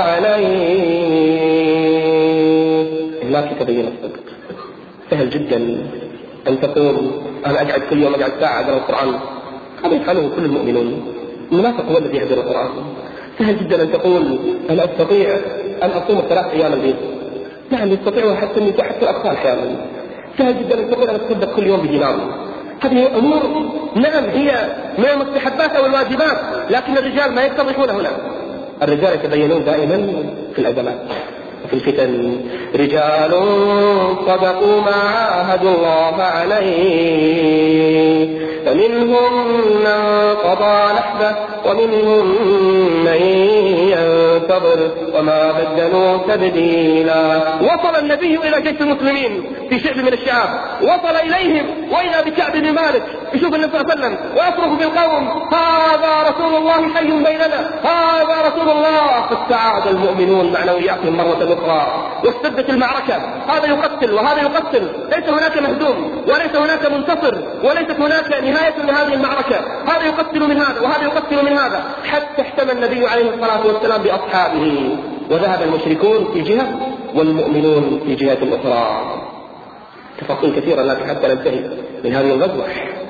عليه. هناك تبين الصدق. سهل جدا أن تقول: أنا أقعد كل يوم أقعد ساعة أقرأ القرآن، هذا يفعله كل المؤمنون. المنافق هو الذي يحضر القرآن. سهل جدا أن تقول: أنا أستطيع أن أصوم 3 أيام البيض. نعم يستطيعها حتى الأطفال أحيانا. سهل جدا أن تقول: أنا أتصدق كل يوم بدينار. هذه أمور نعم هي من المستحبات أو الواجبات، لكن الرجال ما يتضحون هنا. الرجال يتبينون دائما في الأزمات في الفتن. رجال صدقوا ما عاهدوا الله عليه فمنهم من قضى نحبه ومنهم من ينتظر وما بدلوا تبديلا. وصل النبي إلى جيش المسلمين في شعب من الشعاب، وصل إليهم وإذا بكعب بن مالك يشوف النبي صلى الله عليه وسلم ويصرخ بالقوم: هذا رسول الله حي بيننا، هذا رسول الله. فاستعاد المؤمنون معنوياتهم مرة أخرى واشتدت المعركة، هذا يقتل وهذا يقتل، ليس هناك مهزوم وليس هناك منتصر وليست هناك نهاية لهذه المعركة، هذا يقتل من هذا وهذا يقتل من هذا، حتى احتمى النبي عليه الصلاة والسلام بأصحابه، وذهب المشركون في جهة والمؤمنون في جهة أخرى. تفاصيل كثيرة لكن حتى ننتهي من هذه الغزوة.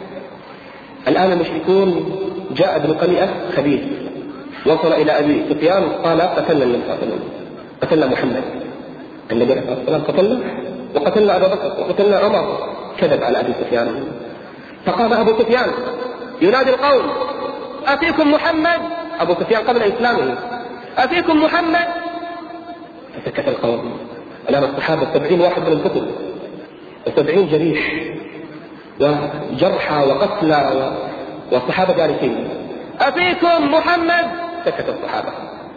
الآن المشركون جاء ابن قمئة خبيث وصل إلى أبي سفيان قال: قتلنا النبي صلى الله عليه وسلم، قتلنا محمد. النبي عليه الصلاة والسلام قتلنا وقتلنا أبا بكر وقتلنا عمر. كذب على أبي سفيان. فقام أبو سفيان ينادي القوم: أفيكم محمد؟ أبو سفيان قبل إسلامه: أفيكم محمد؟ فسكت القوم. الآن الصحابة 70 واحد من القتل و70 جريح وجرحى وقتلى والصحابة جالسين. أفيكم محمد؟ سكت الصحابة.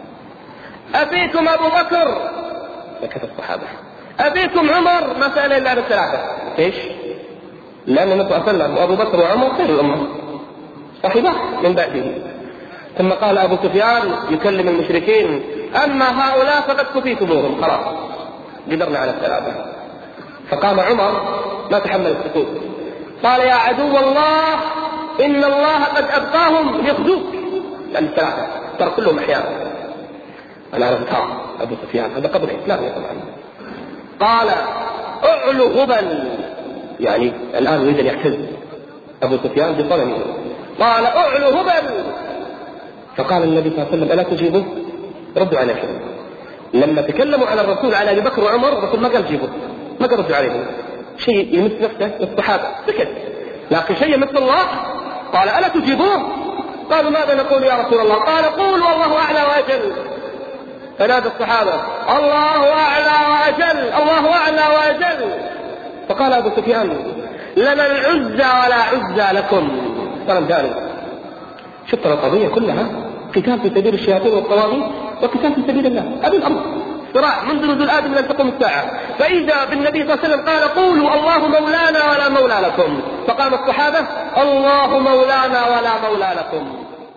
أفيكم أبو بكر؟ سكت الصحابة. أفيكم عمر؟ ما سأل إلا عن الثلاثة. إيش؟ لأن النبي صلى الله عليه وسلم وأبو بكر وعمر خير الأمة صاحبه من بعده. ثم قال أبو سفيان يكلم المشركين: أما هؤلاء فقد كفيتموهم، خلاص قدرنا على الثلاثة. فقام عمر ما تحمل السكوت قال: يا عدو الله إن الله قد أبقاهم يخزوك، لأن الثلاثة ترى كلهم أحيانا. أنا عرفت أبو سفيان هذا قبل الإسلام طبعا. قال: أعلو هبل، يعني الآن يريد أن يعتز أبو سفيان بصنمه. قال: أعلو هبل. فقال النبي صلى الله عليه وسلم: ألا تجيبه؟ ردوا عليه. لما تكلموا على الرسول على أبي بكر وعمر الرسول ما قال جيبه، ما قال ردوا عليه. شيء يمس نفسه الصحابة سكت، لكن شيء يمس الله قال: ألا تجيبوه؟ قالوا: ماذا نقول يا رسول الله؟ قال: قول والله أعلى وأجل. فنادى الصحابة: الله أعلى وأجل، الله أعلى وأجل. فقال أبو سفيان: لنا العزى ولا عزى لكم. كلام ثاني. شفت القضية كلها قتال في سبيل الشياطين والطواغيت وقتال في سبيل الله. هذه الأمر صراع منذ نزول آدم لن تقوم الساعة. فإذا بالنبي صلى الله عليه وسلم قال: قولوا الله مولانا ولا مولى لكم. فقام الصحابة: الله مولانا ولا مولى لكم.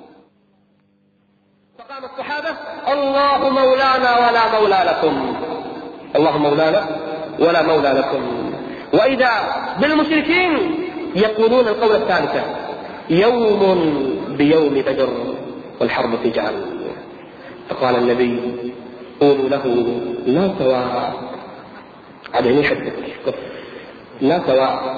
فقام الصحابة: الله مولانا ولا مولى لكم. الله مولانا ولا مولى لكم. وإذا بالمشركين يقولون القول الثالثة: يوم بيوم بدر والحرب سجال. فقال النبي: قولوا له لا سواء، على يحدث لا سواء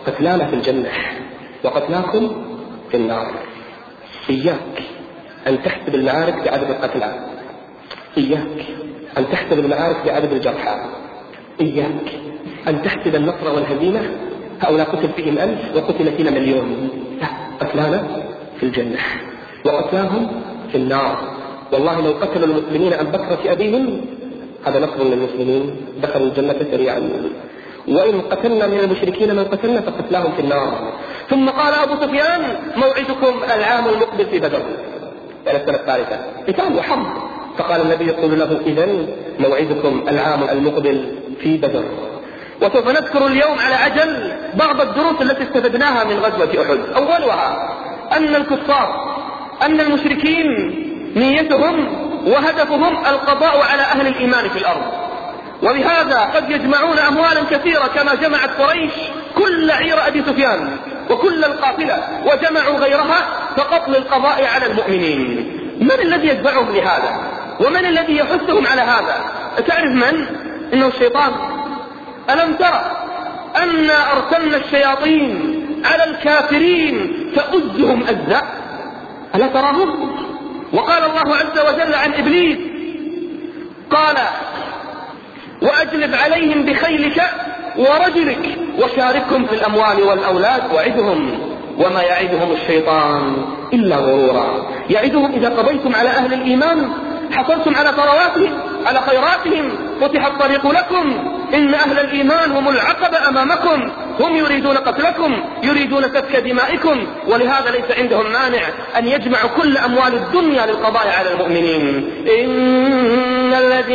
قتلانا في الجنة وقتلاكم في النار. إياك أن تحسب المعارك بعدد القتلى، إياك أن تحسب المعارك بعدد الجرحى، إياك أن تحسب النصر والهزيمة هؤلاء قتل فيهم 1000 وقتل فينا 1,000,000. لا، قتلانا في الجنة وقتلاهم في النار. والله لو قتلوا المسلمين عن بكرة أبيهم هذا نصر للمسلمين، دخلوا الجنة سريعا. وإن قتلنا من المشركين من قتلنا فقتلاهم في النار. ثم قال أبو سفيان: موعدكم العام المقبل في بدر، يعني السنة الثالثة، قتال وحرب. فقال النبي يقول له: إذن موعدكم العام المقبل في بدر. وسوف نذكر اليوم على عجل بعض الدروس التي استفدناها من غزوة أحد. أولها أن الكفار، أن المشركين نيتهم وهدفهم القضاء على أهل الإيمان في الأرض، ولهذا قد يجمعون أموالا كثيرة كما جمعت قريش كل عير أبي سفيان وكل القافلة، وجمعوا غيرها فقط للقضاء على المؤمنين. من الذي يدفعهم لهذا؟ ومن الذي يحثهم على هذا؟ تعرف من؟ إنه الشيطان. ألم ترى أن أرسلنا الشياطين على الكافرين فأزهم أزا؟ ألا تراهم؟ وقال الله عز وجل عن إبليس قال: وأجلب عليهم بخيلك ورجلك وشاركهم في الأموال والأولاد وعدهم وما يعدهم الشيطان إلا غرورا. يعدهم إذا قضيتم على أهل الإيمان حصلتم على ثرواتهم، على خيراتهم، فتح الطريق لكم. إن أهل الإيمان هم العقبة أمامكم، هم يريدون قتلكم، يريدون سفك دمائكم، ولهذا ليس عندهم مانع أن يجمعوا كل أموال الدنيا للقضاء على المؤمنين. إن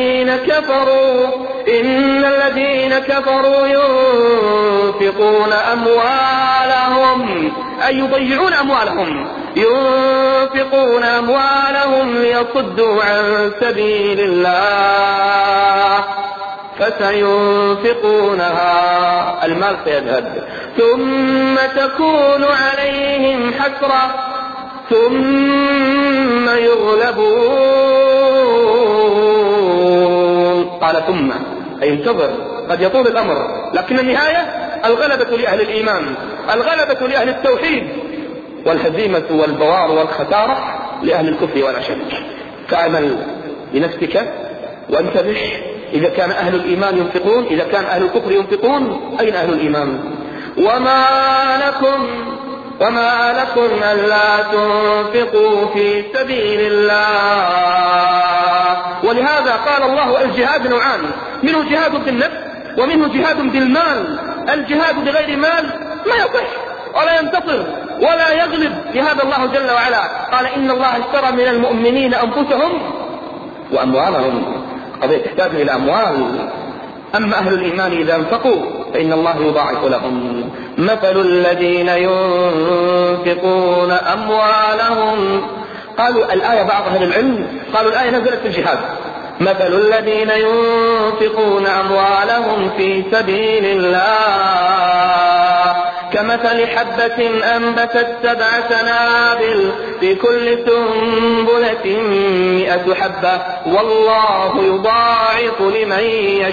الذين كفروا ينفقون أموالهم، أي يضيعون أموالهم، ينفقون أموالهم ليصدوا عن سبيل الله فسينفقونها، المال سيذهب، ثم تكون عليهم حسرة ثم يغلبون. قال ثم، أي انتظر، قد يطول الأمر، لكن النهاية الغلبة لأهل الإيمان، الغلبة لأهل التوحيد، والهزيمة والبوار والختارة لأهل الكفر والشرك. فاعمل لنفسك وانتبه. إذا كان أهل الإيمان ينفقون، إذا كان أهل الكفر ينفقون، أين أهل الإيمان؟ وما لكم ألا تنفقوا في سبيل الله. ولهذا قال الله: الجهاد نوعان، منه جهاد بالنفس ومنه جهاد بالمال. الجهاد بغير مال ما يصح ولا ينتصر ولا يغلب. لهذا الله جل وعلا قال: إن الله اشترى من المؤمنين أنفسهم وأموالهم. قضية تحتاج إلى أموال. أما أهل الإيمان إذا انفقوا فإن الله يضاعف لهم. مثل الذين ينفقون أموالهم، قالوا الآية، بعض أهل العلم قالوا الآية نزلت في الجهاد. مثل الذين ينفقون أموالهم في سبيل الله كمثل حبة أنبتت 7 سنابل في كل سنبلة 100 حبة والله يضاعف لمن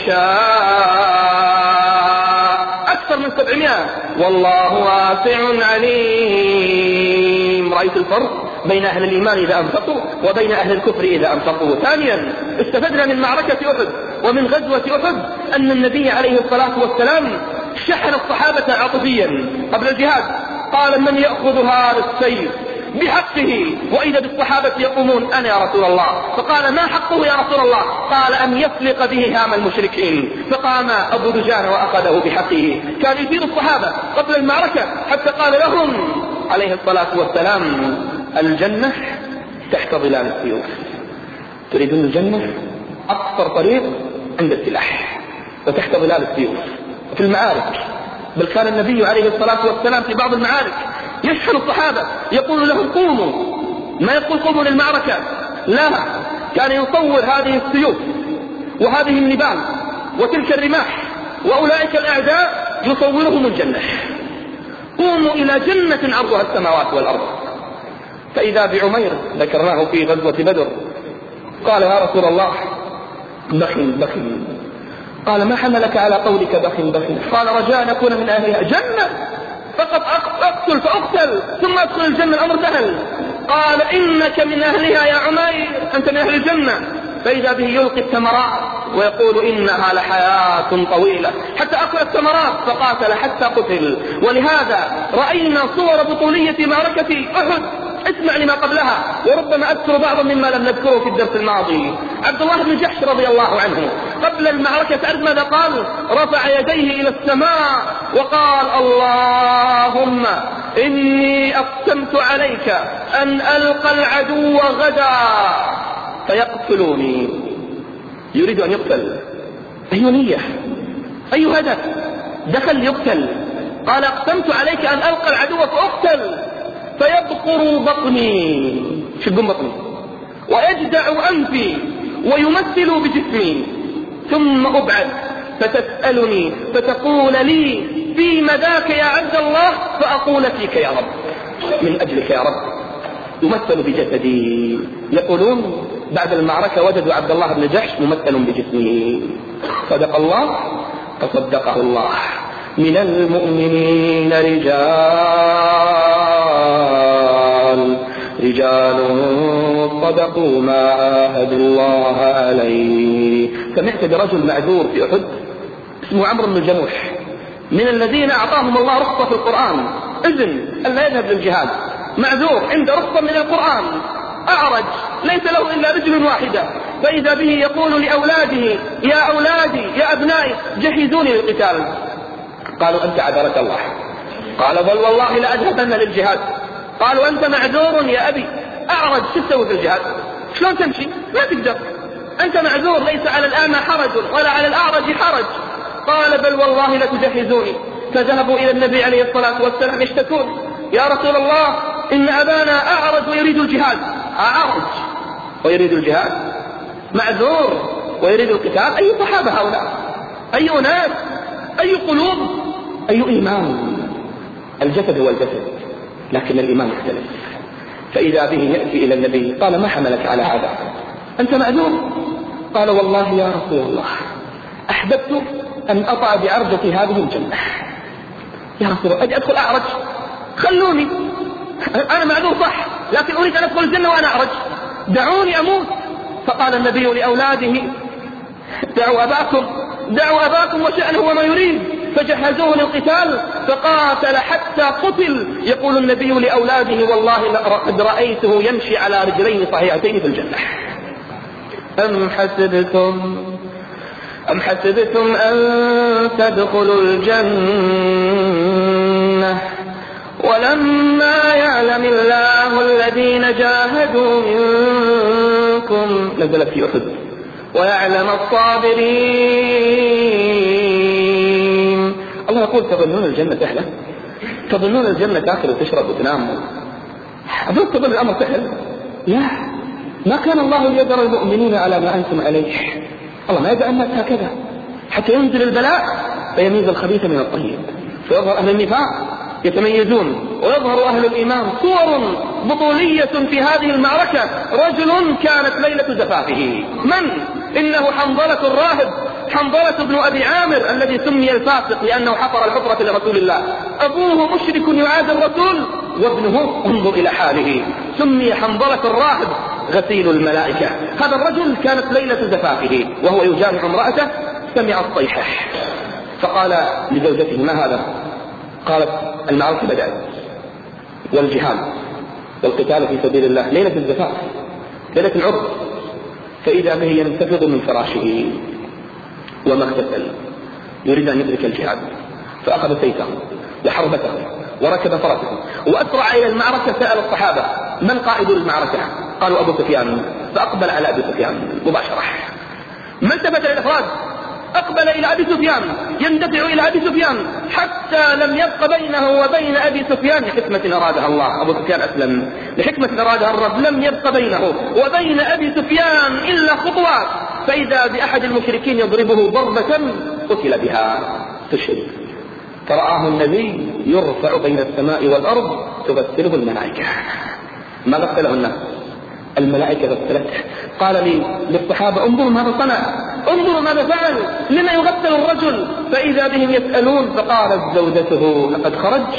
يشاء، أكثر من 700، والله واسع عليم. رأيت الفرق بين أهل الإيمان إذا أنفقوا وبين أهل الكفر إذا أنفقوا. ثانيا، استفدنا من معركة أحد ومن غزوة أحد أن النبي عليه الصلاة والسلام شحن الصحابة عاطفيا قبل الجهاد. قال: من يأخذ هذا السيف بحقه؟ وإذا بالصحابة يقومون: أنا يا رسول الله. فقال: ما حقه يا رسول الله؟ قال: أن يفلق به هام المشركين. فقام أبو دجان وأخذه بحقه. كان يثير الصحابة قبل المعركة حتى قال لهم عليه الصلاة والسلام: الجنة تحت ظلال السيوف. تريدون الجنة؟ أقصر طريق عند السلاح وتحت ظلال السيوف. في المعارك، بل كان النبي عليه الصلاة والسلام في بعض المعارك يشحن الصحابة يقول لهم: قوموا، ما يقول قوموا للمعركة، لا، كان يصور هذه السيوف وهذه النبال وتلك الرماح وأولئك الأعداء يصورهم الجنة. قوموا إلى جنة عرضها السماوات والأرض. فإذا بعمير ذكرناه في غزوة بدر قال: يا رسول الله، بخل. قال: ما حملك على قولك بخل؟ قال: رجاء أن أكون من أهلها. جنة فقط أقتل فأقتل ثم أدخل الجنة، الأمر سهل. قال إنك من أهلها يا عمير، أنت من أهل الجنة. فإذا به يلقي الثمرات ويقول إنها لحياة طويلة، حتى أكل الثمرات فقاتل حتى قتل. ولهذا رأينا صور بطولية معركة أحد. اسمع لما قبلها، وربما أذكر بعضا مما لم نذكره في الدرس الماضي. عبد الله بن جحش رضي الله عنه قبل المعركة تعرف ماذا قال؟ رفع يديه إلى السماء وقال اللهم إني أقسمت عليك أن ألقى العدو غدا فيقتلوني. يريد أن يقتل. أي نية، أي هدف، دخل يقتل. قال أقسمت عليك أن ألقى العدو فأقتل فيبقر بطني، شقون بطني، ويجدع أنفي ويمثل بجسمي، ثم أبعد فتسألني فتقول لي فيما ذاك يا عبد الله، فأقول فيك يا رب، من أجلك يا رب. يمثل بجسدي. يقولون بعد المعركة وجدوا عبد الله بن جحش ممثل بجسمه. صدق الله فصدقه الله. من المؤمنين رجال صدقوا ما عاهدوا الله عليه. سمعت برجل معذور في أحد اسمه عمرو بن الجموح، من الذين أعطاهم الله رخصة في القرآن، إذن ألا يذهب للجهاد، معذور عنده رخصة من القرآن، أعرج ليس له إلا رجل واحدة. فإذا به يقول لأولاده يا أولادي يا أبنائي جهزوني للقتال. قالوا أنت عذرك الله. قال بل والله لا أذهبن للجهاد. قالوا أنت معذور يا أبي، أعرج شو تسوي في الجهاد؟ شلون تمشي؟ ما تقدر، أنت معذور، ليس على الأعمى حرج ولا على الأعرج حرج. قال بل والله لتجهزوني. فذهبوا إلى النبي عليه الصلاة والسلام يشتكون يا رسول الله إن أبانا أعرج ويريد الجهاد. أعرج ويريد الجهاد، معذور ويريد القتال؟ أي صحابة هؤلاء؟ أي أناس؟ أي قلوب؟ أي إيمان؟ الجسد هو الجسد لكن الإيمان يختلف. فإذا به يأتي إلى النبي قال ما حملك على هذا؟ أنت معذور؟ قال والله يا رسول الله أحببت أن أطع بعرجة هذه الجنة. يا رسول الله أدخل أعرج، خلوني، أنا معذور صح لكن أريد أن أدخل الجنة وأنا أعرج، دعوني أموت. فقال النبي لأولاده دعوا أباكم وشأنه وما يريد. فجهزوه للقتال فقاتل حتى قتل. يقول النبي لأولاده والله لقد رأيته يمشي على رجلين صحيحتين في الجنة. أم حسبتم أن تدخلوا الجنة ولما يعلم الله الذين جاهدوا منكم، نزل في أحد، ويعلم الصابرين. الله يقول تظنون الجنة سهلة؟ تظنون الجنة تأكل وتشرب وتنام؟ أظن تظن الأمر سهل؟ لا، ما كان الله ليذر المؤمنين على ما أنتم عليه. الله ما يدع الناس هكذا حتى ينزل البلاء فيميز الخبيث من الطيب، فيظهر أهل النفاق يتميزون ويظهر أهل الإيمان. صور بطولية في هذه المعركة. رجل كانت ليلة زفافه، من؟ إنه حنظلة الراهب، حنظلة بن أبي عامر الذي سمي الفاسق لأنه حفر الحفرة لرسول الله. أبوه مشرك يعادي الرسول وابنه انظر إلى حاله، سمي حنظلة الراهب غسيل الملائكة. هذا الرجل كانت ليلة زفافه وهو يجامع امرأته، سمع الصيحة فقال لزوجته ما هذا؟ قالت المعركة بدأت والجهاد والقتال في سبيل الله، ليلة الزفاف، ليلة العرس. فإذا به ينتفض من فراشه وما اغتسل، يريد أن يدرك الجهاد، فأخذ سيفه وحربته وركب فرسه وأسرع إلى المعركة. سأل الصحابة من قائد المعركة؟ قالوا أبو سفيان. فأقبل على أبي سفيان مباشرة، ما التفت إلى الأفراد، أقبل إلى أبي سفيان، يندفع إلى أبي سفيان حتى لم يبق بينه وبين أبي سفيان لحكمة أرادها الله. أبو سفيان أسلم لحكمة أرادها الرب، لم يبق بينه وبين أبي سفيان إلا خطوات، فإذا بأحد المشركين يضربه ضربة قتل بها تشرك. فرآه النبي يرفع بين السماء والأرض تغسله الملائكة. ما غسله الناس؟ الملائكة غسلته. قال لي للصحابة انظروا ماذا صنع، انظروا ماذا فعل، لما يغسل الرجل؟ فإذا بهم يسألون، فقالت زوجته لقد خرج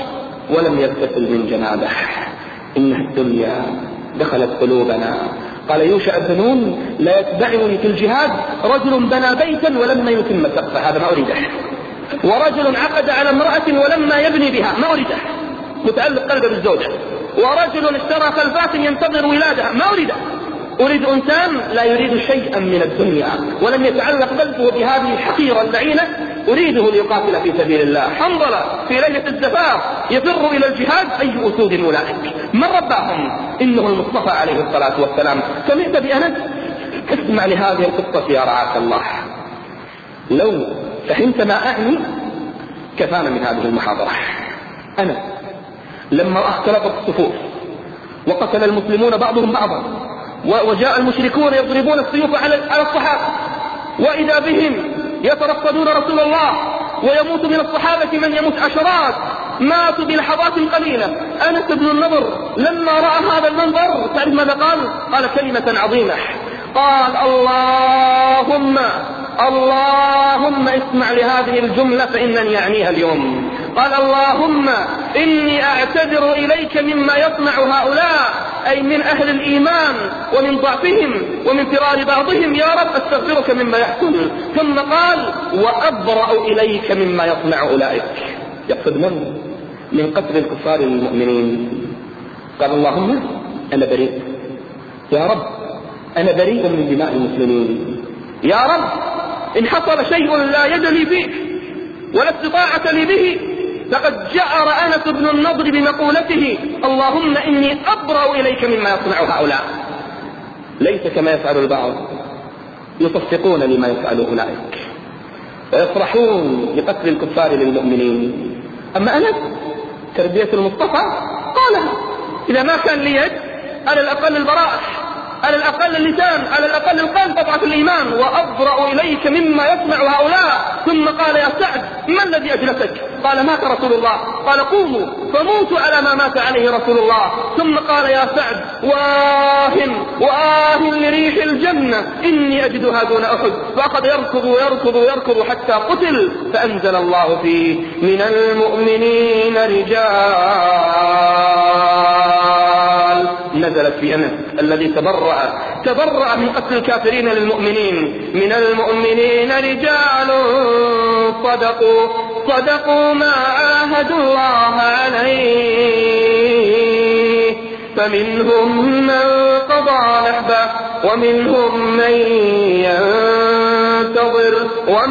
ولم يغتسل من جنابه. إن الدنيا دخلت قلوبنا. قال يوشع بن نون: لا يتبعني في الجهاد رجل بنى بيتا ولما يتم سقفه، هذا ما أريده. ورجل عقد على امرأة ولما يبني بها، ما أريده، متعلق قلبه بالزوجة. ورجل اشترى خلفات ينتظر ولادها، ما أريده. أريد إنسان لا يريد شيئا من الدنيا ولم يتعلق قلبه بهذه الحقيرة اللعينة، أريده ليقاتل في سبيل الله. حنظلة في ليلة الزفاف يفر إلى الجهاد، أي أسود أولئك؟ من رباهم؟ إنه المصطفى عليه الصلاة والسلام. سمعت بأنس؟ اسمع لهذه القصة يا رعاك الله. لو فهمت ما أعني كفانا من هذه المحاضرة. أنا لما اختلطت الصفوف وقتل المسلمون بعضهم بعضا، وجاء المشركون يضربون السيوف على الصحابة، وإذا بهم يترصدون رسول الله، ويموت من الصحابة من يموت عشرات، ماتوا بلحظات قليلة. أنس بن النضر لما رأى هذا المنظر تعرف ماذا قال؟ قال كلمة عظيمة، قال: اللهم اسمع لهذه الجملة فإنني أعنيها اليوم. قال: اللهم إني أعتذر إليك مما يصنع هؤلاء، أي من أهل الإيمان ومن ضعفهم ومن فرار بعضهم، يا رب أستغفرك مما يحصل. ثم قال: وأبرأ إليك مما يصنع أولئك. يقصد من قتل الكفار المؤمنين. قال: اللهم أنا بريء، يا رب أنا بريء من دماء المسلمين، يا رب إن حصل شيء لا يد لي فيه ولا استطاعة لي به لقد جأر أنس بن النضر بمقولته: اللهم إني أبرأ إليك مما يصنع هؤلاء. ليس كما يفعل البعض، يصفقون لما يفعل أولئك ويفرحون لقتل الكفار للمؤمنين. أما أنس تربية المصطفى قالها: إذا ما كان لي يد على الأقل البراءة، على الأقل اللسان، على الأقل القلب تضعف الإيمان. وأبرأ إليك مما يصنع هؤلاء. ثم قال: يا سعد ما الذي أجلسك؟ قال: مات رسول الله. قال: قوموا فموتوا على ما مات عليه رسول الله. ثم قال: يا سعد وآه لريح الجنة إني أجدها دون أحد. فأخذ يركض حتى قتل. فأنزل الله فيه: من المؤمنين رجال. نزلت في أنس الذي تبرأ من قتل الكافرين للمؤمنين. من المؤمنين رجال صدقوا ما عاهدوا الله عليه، فمنهم من قضى نحبه ومنهم من ينتظر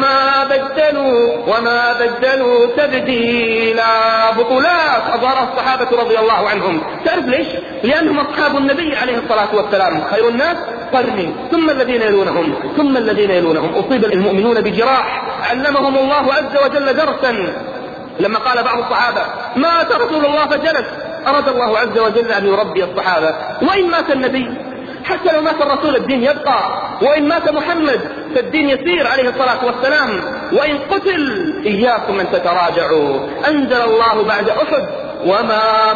وما بدلوا تبديلا. بطولات أظهرها الصحابة رضي الله عنهم. تعرف ليش؟ لأنهم أصحاب النبي عليه الصلاة والسلام، خير الناس قرني ثم الذين يلونهم. أصيب المؤمنون بجراح علمهم الله عز وجل درسا. لما قال بعض الصحابة: مات رسول الله فجلس، أراد الله عز وجل أن يربي الصحابة. وإن مات النبي، حتى لو مات الرسول الدين يبقى، وإن مات محمد فالدين يسير عليه الصلاة والسلام. وإن قتل إياكم أن تتراجعوا. أنزل الله بعد أحد: وما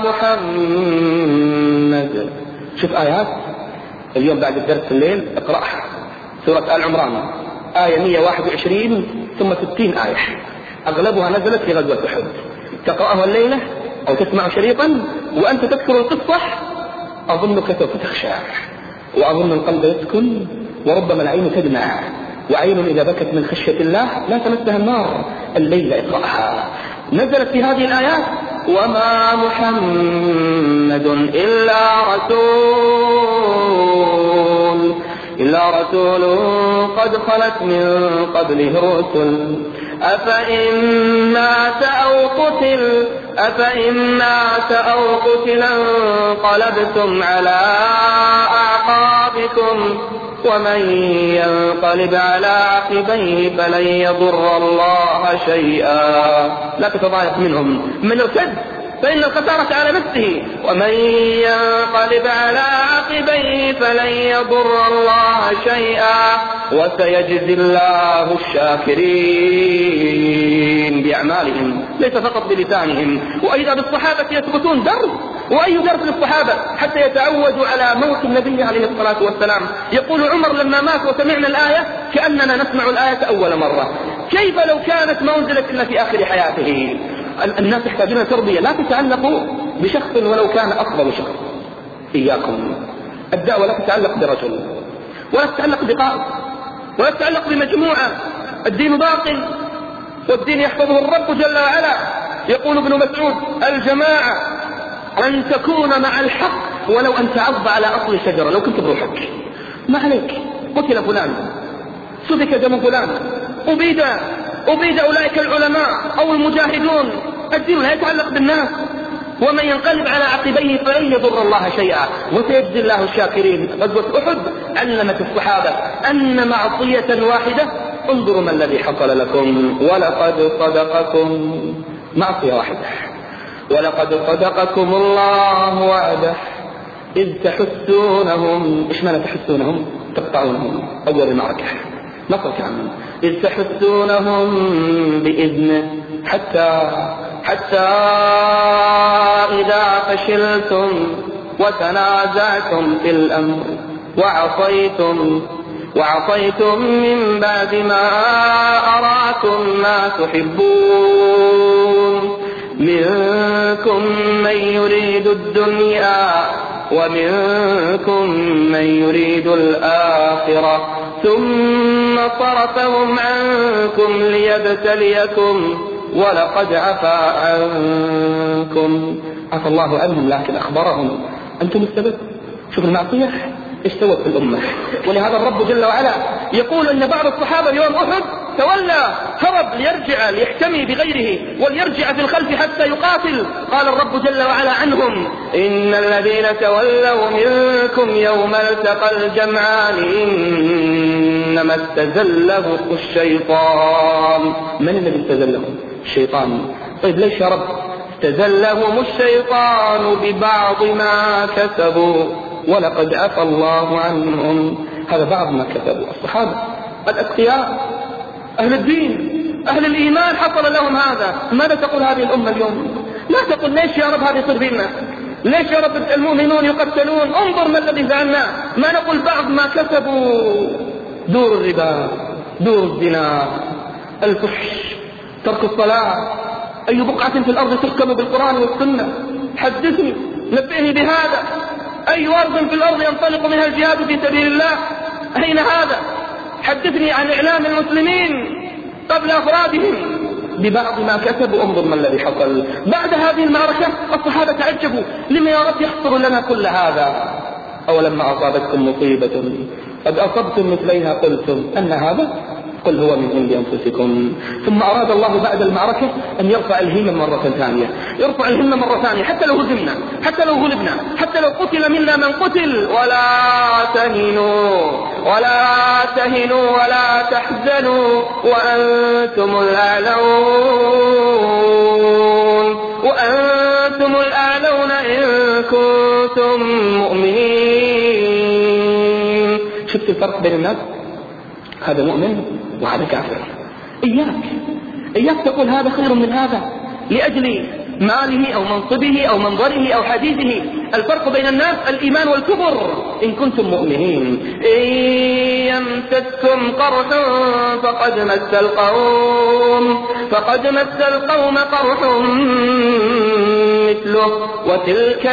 محمد. شوف آيات اليوم بعد الدرس الليل اقرأها، سورة آل عمران آية 121 ثم 60 آية، أغلبها نزلت في غزوة أحد. تقرأها الليلة أو تسمع شريطا وأنت تذكر القصة، أظنك سوف تخشع، وأظن القلب يسكن، وربما العين تدمع. وعين إذا بكت من خشية الله لا تمسها النار. الليلة اقرأها. نزلت في هذه الآيات: وما محمد إلا رسول قد خلت من قبله الرسل أفإن مات أو قتل انقلبتم على أعقابكم ومن ينقلب على عقبيه فلن يضر الله شيئا. لا تتضايق منهم، من ارتد فإن الخسارة على نفسه. ومن ينقلب على عقبيه فلن يضر الله شيئا وسيجزي الله الشاكرين بأعمالهم، ليس فقط بلسانهم. وأيضا بالصحابة يثبتون درس، وأي درس للصحابة حتى يتعودوا على موت النبي عليه الصلاة والسلام. يقول عمر لما مات وسمعنا الآية كأننا نسمع الآية أول مرة. كيف لو كانت ما أنزلت إلا في آخر حياته؟ الناس يحتاجون تربية. لا تتعلقوا بشخص ولو كان أفضل شخص، إياكم الدعوة ولا تتعلق برجل، ولا تتعلق بقائد، ولا تتعلق بمجموعة. الدين باق، والدين يحفظه الرب جل وعلا. يقول ابن مسعود: الجماعة أن تكون مع الحق ولو أن تعض على أصل شجرة. لو كنت بروحك ما عليك، قتل فلان، سفك دم فلان، أبيد أولئك العلماء أو المجاهدون. الدين لا يتعلق بالناس. ومن ينقلب على عقبيه فلن يضر الله شيئا وسيجزي الله الشاكرين. غزوة أحد علمت الصحابة أن معصية واحدة، انظروا ما الذي حصل لكم: ولقد صدقكم، معصية واحدة، ولقد صدقكم الله وعده إذ تحسونهم. إيش معنى تحسونهم؟ تقطعونهم. أول المعركة نصرك عنهم. إذ تحسونهم بإذنه حتى إذا فشلتم وتنازعتم في الأمر وعصيتم من بعد ما أراكم ما تحبون منكم من يريد الدنيا ومنكم من يريد الآخرة ثم صرفهم عنكم ليبتليكم ولقد عفا عنكم. عفى الله عنهم لكن أخبرهم أنتم السبب. شوف المعصية ايش سوت في الأمة. ولهذا الرب جل وعلا يقول أن بعض الصحابة يوم أحد تولى، هرب ليرجع ليحتمي بغيره وليرجع في الخلف حتى يقاتل. قال الرب جل وعلا عنهم: إن الذين تولوا منكم يوم التقى الجمعان إنما استزلهم الشيطان. من الذي استزلهم؟ الشيطان. طيب ليش يا رب؟ استزلهم الشيطان ببعض ما كسبوا ولقد عفى الله عنهم. هذا بعض ما كسبوا. الصحابة الأتقياء أهل الدين أهل الإيمان حصل لهم هذا. ماذا تقول هذه الأمة اليوم؟ لا تقول ليش يا رب هذه يصير بنا، ليش يا رب المؤمنون يقتلون، انظر ما الذي فعلنا. ما نقول بعض ما كسبوا: دور الربا، دور الزنا، الفحش، ترك الصلاة. أي بقعة في الأرض تركب بالقرآن والسنة؟ حدثني، نبئني بهذا. أي أرض في الأرض ينطلق منها الجهاد في سبيل الله؟ أين هذا؟ حدثني عن إعلام المسلمين قبل أفرادهم ببعض ما كسبوا. انظر ما الذي حصل بعد هذه المعركة. الصحابة تعجبوا: لما يا رب يحصل لنا كل هذا؟ أولما أصابتكم مصيبة قد أصبتم مثليها قلتم أن هذا؟ قل هو من عند أنفسكم. ثم أراد الله بعد المعركة أن يرفع الهمة مرة ثانية، يرفع الهمة مرة ثانية، حتى لو هزمنا، حتى لو غلبنا، حتى لو قتل منا من قتل. ولا تهنوا ولا تحزنوا وأنتم الأعلون إن كنتم مؤمنين. شفت الفرق بين الناس؟ هذا مؤمن وهذا كافر. إياك تقول هذا خير من هذا لأجل ماله أو منصبه أو منظره أو حديثه. الفرق بين الناس الإيمان والكفر. إن كنتم مؤمنين. إن يمسسكم قرح فقد مس القوم قرح مثله وتلك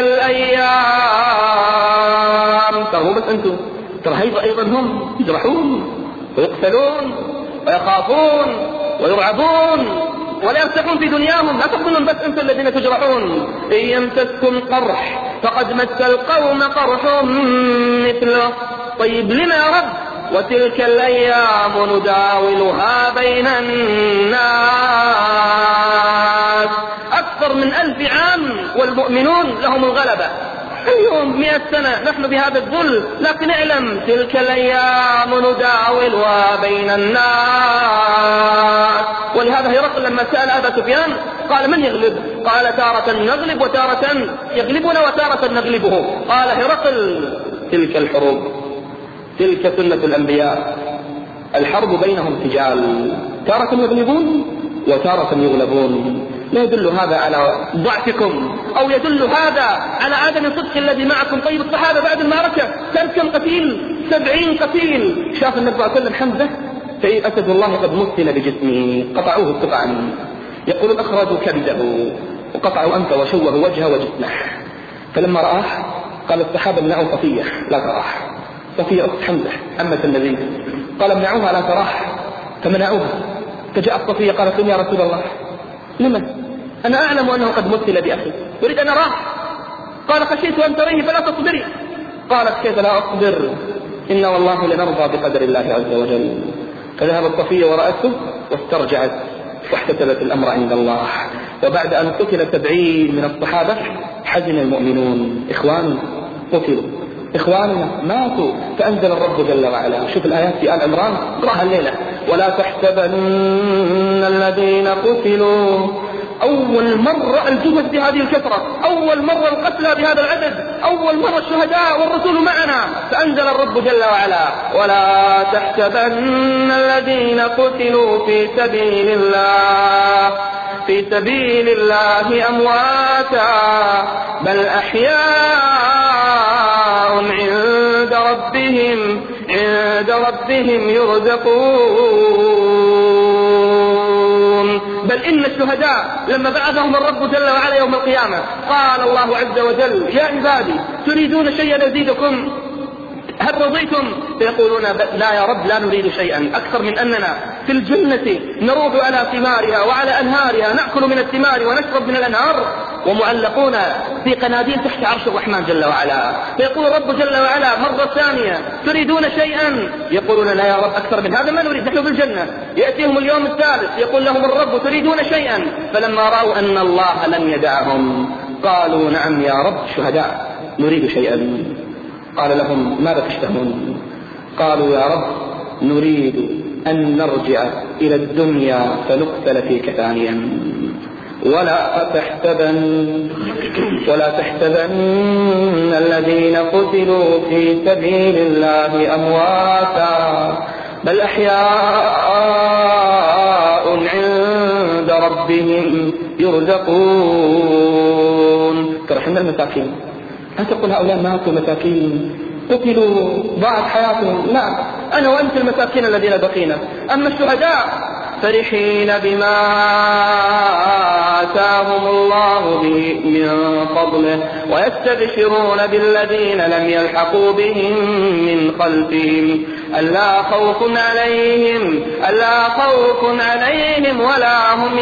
الأيام. ترى بس أنتم، ترى أيضا هم يجرحون ويقتلون ويخافون ويرعبون ولا يرتاحون في دنياهم. لا تقولون بس أنتم الذين تجرحون. إن يمسسكم قرح فقد مس القوم قرح مثله. طيب لما يا رب؟ وتلك الأيام نداولها بين الناس. أكثر من 1000 عام والمؤمنون لهم الغلبة. اليوم 100 سنة نحن بهذا الذل، لكن اعلم تلك الأيام نداولها بين الناس. ولهذا هرقل لما سأل أبا سفيان قال: من يغلب؟ قال: تارة نغلب وتارة يغلبنا وتارة نغلبه. قال هرقل: تلك الحروب، تلك سنة الأنبياء، الحرب بينهم سجال، تارة يغلبون وتارة يغلبون. لا يدل هذا على ضعفكم أو يدل هذا على عدم الصدق الذي معكم. طيب الصحابة بعد المعركة كان كم قتيل؟ 70 قتيل. شاف النبي صلى الله عليه وسلم حمزة فإن أسد الله قد مثل بجسمه، قطعوه قطعا. يقولون أخرجوا كبده وقطعوا أنفه وشوهوا وجهه وجسمه. فلما رآه قال الصحابة امنعوا صفية لا تراه. صفية أخت حمزة عمة النبي، قال امنعوها لا تراه، فمنعوها. فجاءت صفية قالت لهم يا رسول الله لمن؟ أنا أعلم أنه قد مثل بأخي أريد أن أراه. قال خشيت أن تريه فلا تصبري. قالت كيف لا أصبر، إن والله لنرضى بقدر الله عز وجل. فذهبت صفية ورأته واسترجعت واحتسبت الأمر عند الله. وبعد أن قتل 70 من الصحابة حزن المؤمنون، إخواننا قتلوا، إخواننا ماتوا، فأنزل الرب جل وعلا. شوف الآيات في آل عمران اقرأها الليلة: ولا تحسبن الذين قتلوا. أول مرة الجهد بهذه الكثرة، أول مرة القتلى بهذا العدد، أول مرة الشهداء والرسول معنا. فأنزل الرب جل وعلا: ولا تحسبن الذين قتلوا في سبيل الله أمواتا بل أحياء عند ربهم يرزقون. بل إن الشهداء لما بعثهم الرب جل وعلا يوم القيامة قال الله عز وجل: يا عبادي تريدون شيئا أزيدكم؟ هل رضيتم؟ فيقولون لا يا رب لا نريد شيئا أكثر من أننا في الجنة نروح على ثمارها وعلى أنهارها، نأكل من الثمار ونشرب من الأنهار، ومعلقون في قناديل تحت عرش الرحمن جل وعلا. فيقول الرب جل وعلا مرة ثانية: تريدون شيئا؟ يقولون لا يا رب أكثر من هذا ما نريد، نحن في الجنة. يأتيهم اليوم الثالث يقول لهم الرب: تريدون شيئا؟ فلما رأوا أن الله لم يدعهم قالوا: نعم يا رب شهداء نريد شيئا. قال لهم: ماذا تشتهون؟ قالوا: يا رب نريد أن نرجع إلى الدنيا فنقتل فيك ثانيا. ولا تحسبن الذين قتلوا في سبيل الله أمواتا بل أحياء عند ربهم يرزقون. ترحمنا المساكين، لا تقول هؤلاء ماتوا مساكين قتلوا ضاعت حياتهم، لا، أنا وأنت المساكين الذين بقينا. أما الشهداء فرحين بما آتاهم الله به من فضله ويستبشرون بالذين لم يلحقوا بهم من خلفهم ألا خوف عليهم ولا هم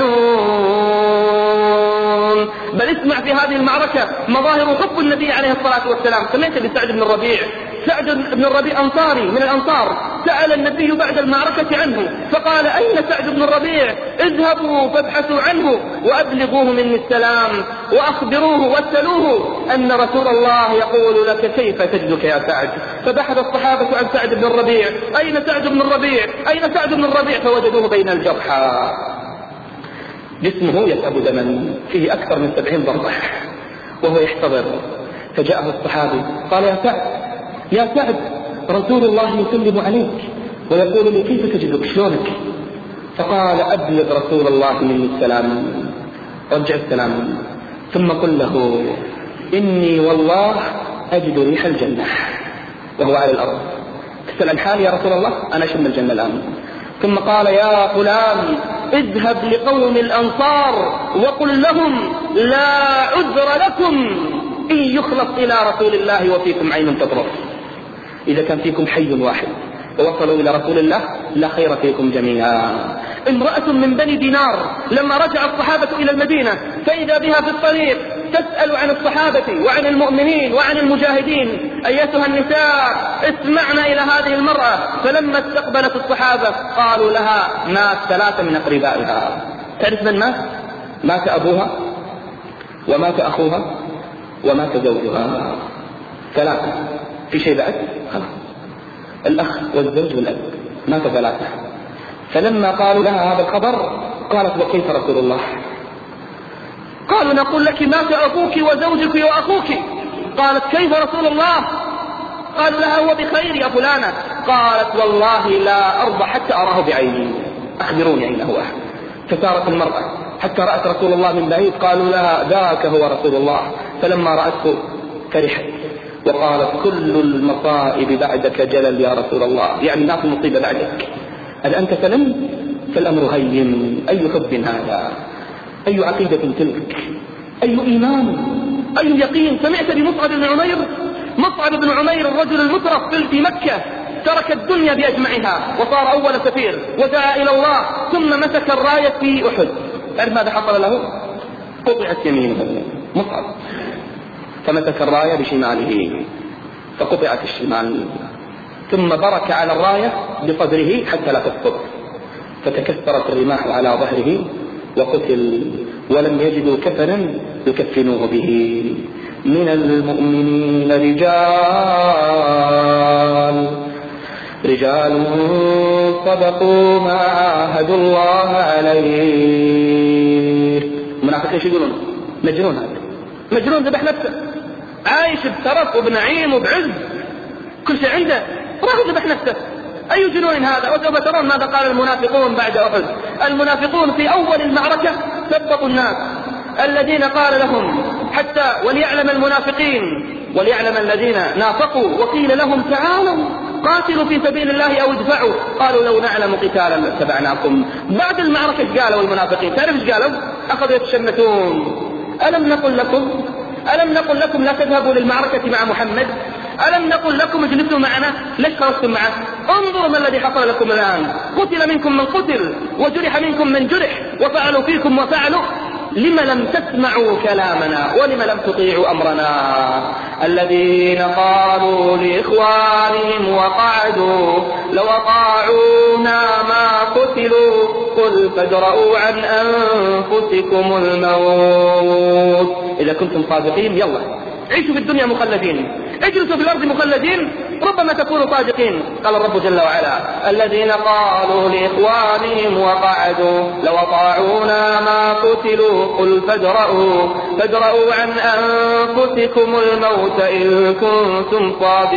يحزنون. بل اسمع في هذه المعركة مظاهر حب النبي عليه الصلاة والسلام. سمعت بسعد بن الربيع. سعد بن الربيع أنصاري من الأنصار، سأل النبي بعد المعركة عنه فقال: أين سعد بن الربيع؟ اذهبوا فابحثوا عنه وأبلغوه مني السلام وأخبروه واسألوه أن رسول الله يقول لك كيف تجدك يا سعد. فبحث الصحابة عن سعد بن الربيع: أين سعد بن الربيع؟ أين سعد بن الربيع؟ فوجدوه بين الجرحى، جسمه يسأب دما فيه أكثر من 70 ضربة وهو يحتضر. فجاءه الصحابي قال: يا سعد رسول الله يسلم عليك ويقول لي كيف تجدك شلونك؟ فقال: أبلغ رسول الله مني السلام، رجع السلام، ثم قل له: إني والله أجد ريح الجنة وهو على الأرض. تسأل عن حالي يا رسول الله؟ أنا أشم الجنة الآن. ثم قال: يا فلان اذهب لقوم الأنصار وقل لهم لا عذر لكم إن يخلص إلى رسول الله وفيكم عين تطرف. إذا كان فيكم حي واحد ووصلوا إلى رسول الله لا خير فيكم جميعا. امرأة من بني دينار لما رجع الصحابة إلى المدينة فإذا بها في الطريق تسأل عن الصحابة وعن المؤمنين وعن المجاهدين: أيتها النساء اسمعنا إلى هذه المرأة. فلما استقبلت الصحابة قالوا لها: مات 3 من أقربائها. تعرف من مات؟ مات أبوها ومات أخوها ومات زوجها، 3. في شيء بعد؟ خلاص، الأخ والزوج والأب، مات 3. فلما قالوا لها هذا الخبر قالت: وكيف رسول الله؟ قالوا: نقول لك مات أبوك وزوجك وأخوك. قالت: كيف رسول الله؟ قالوا لها: هو بخير يا فلانة. قالت: والله لا أرضى حتى أراه بعيني، أخبروني أين هو. فسارت المرأة حتى رأت رسول الله من بعيد، قالوا لها: ذاك هو رسول الله. فلما رأته فرحت وقالت: كل المصائب بعدك جلل يا رسول الله، يعني ما في مصيبة بعدك. هل أنت سلمت؟ فالأمر هين. أي حب هذا، أي عقيدة تلك، أي إيمان، أي يقين. سمعت بمصعب بن عمير؟ مصعب بن عمير الرجل المترف في مكة ترك الدنيا بأجمعها وصار أول سفير ودعا إلى الله، ثم مسك الراية في أحد. تعرف ماذا حصل له؟ قطعت يمينه مصعب، فمسك الراية بشماله فقطعت الشمال، ثم برك على الراية بقدره حتى لا تسقط، فتكسرت الرماح على ظهره وقتل، ولم يجدوا كفنا يكفنوه به. من المؤمنين رجال صدقوا ما عاهدوا الله عليه. المنافقين ايش يقولون؟ مجنون، هذا مجنون، ذبح نفسه، عايش بترف وبنعيم وبعز، كل شيء عنده، راح ذبح نفسه. أي جنون هذا؟ وسوف ترون ماذا قال المنافقون بعد أحد. المنافقون في أول المعركة ثبطوا الناس الذين قال لهم حتى وليعلم المنافقين وليعلم الذين نافقوا، وقيل لهم تعالوا قاتلوا في سبيل الله أو ادفعوا، قالوا لو نعلم قتالا لاتبعناكم. بعد المعركة ايش قالوا المنافقين؟ تعرف ايش قالوا؟ أخذوا يتشمتون. ألم نقل لكم لا تذهبوا للمعركة مع محمد؟ ألم نقل لكم اجلسوا معنا؟ ليش خرجتم معه؟ انظروا ما الذي حصل لكم الآن، قتل منكم من قتل وجرح منكم من جرح وفعلوا فيكم وفعلوا. لم لم تسمعوا كلامنا ولم لم تطيعوا أمرنا؟ الذين قالوا لإخوانهم وقعدوا لو أطاعونا ما قتلوا قل فادرءوا عن أنفسكم الموت. إذا كنتم صادقين يلا عيشوا في الدنيا مخلدين، اجلسوا في الأرض مخلدين، ربما تكونوا صادقين. قال الرب جل وعلا الذين قالوا لإخوانهم وقعدوا لو أطاعونا ما قتلوا قل فادرءوا عن أنفسكم الموت إن كنتم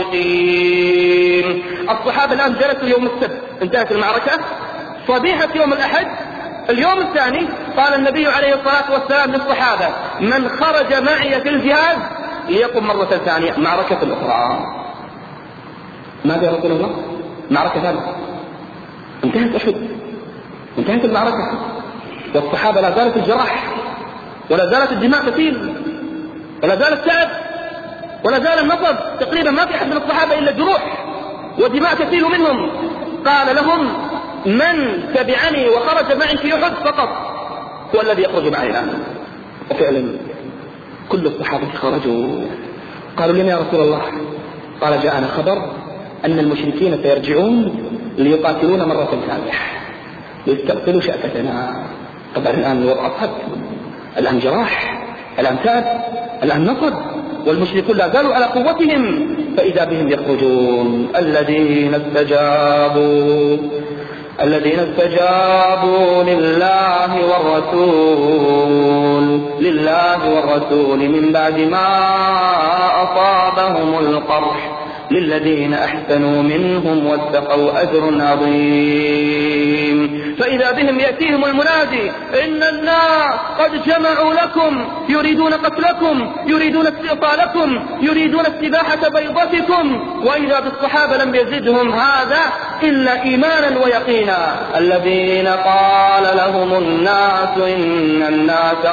صادقين. الصحابة الآن جلسوا يوم السبت، انتهت المعركة، صبيحة يوم الأحد اليوم الثاني قال النبي عليه الصلاة والسلام للصحابة من خرج معي في الجهاد ليقم مرة ثانية معركة أخرى. ماذا يا رسول الله؟ معركة ثانية، انتهت أحد، انتهت المعركة، والصحابة لا زالت الجراح ولا زالت الدماء تسيل ولا زال التعب ولا زال النصب، تقريبا ما في أحد من الصحابة إلا جروح ودماء تسيل منهم. قال لهم من تبعني وخرج معي في أحد فقط هو الذي يخرج معي الآن. وفعلا كل الصحابة خرجوا. قالوا لنا يا رسول الله، قال جاءنا خبر أن المشركين سيرجعون ليقاتلون مرة ثانية ليستأصلوا شأفتنا. طبعا الآن الوضع أصعب، الآن جراح، الآن تعب، الآن نصب، والمشركون لا زالوا على قوتهم، فإذا بهم يخرجون. الذين استجابوا لله والرسول من بعد ما أصابهم القرح للذين أحسنوا منهم واتقوا أجر عظيم. فإذا بهم يأتيهم المنادي إن الناس قد جمعوا لكم يريدون قتلكم يريدون استئصالكم يريدون استباحة بيضتكم. وإذا بالصحابة لم يزدهم هذا إلا إيمانا ويقينا. الذين قال لهم الناس إن الناس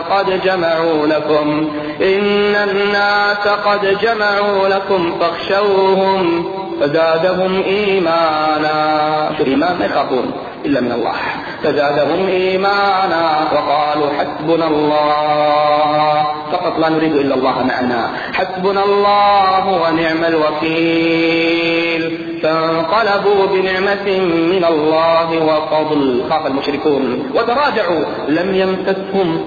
قد جمعوا لكم فاخشوهم فزادهم إيمانا. إيمان ما يخافون إلا من الله، فزادهم إيمانا وقالوا حسبنا الله، فقط لا نريد إلا الله معنا، حسبنا الله ونعم الوكيل. فانقلبوا بنعمة من الله وفضل. خاف المشركون وتراجعوا، لم يمسسهم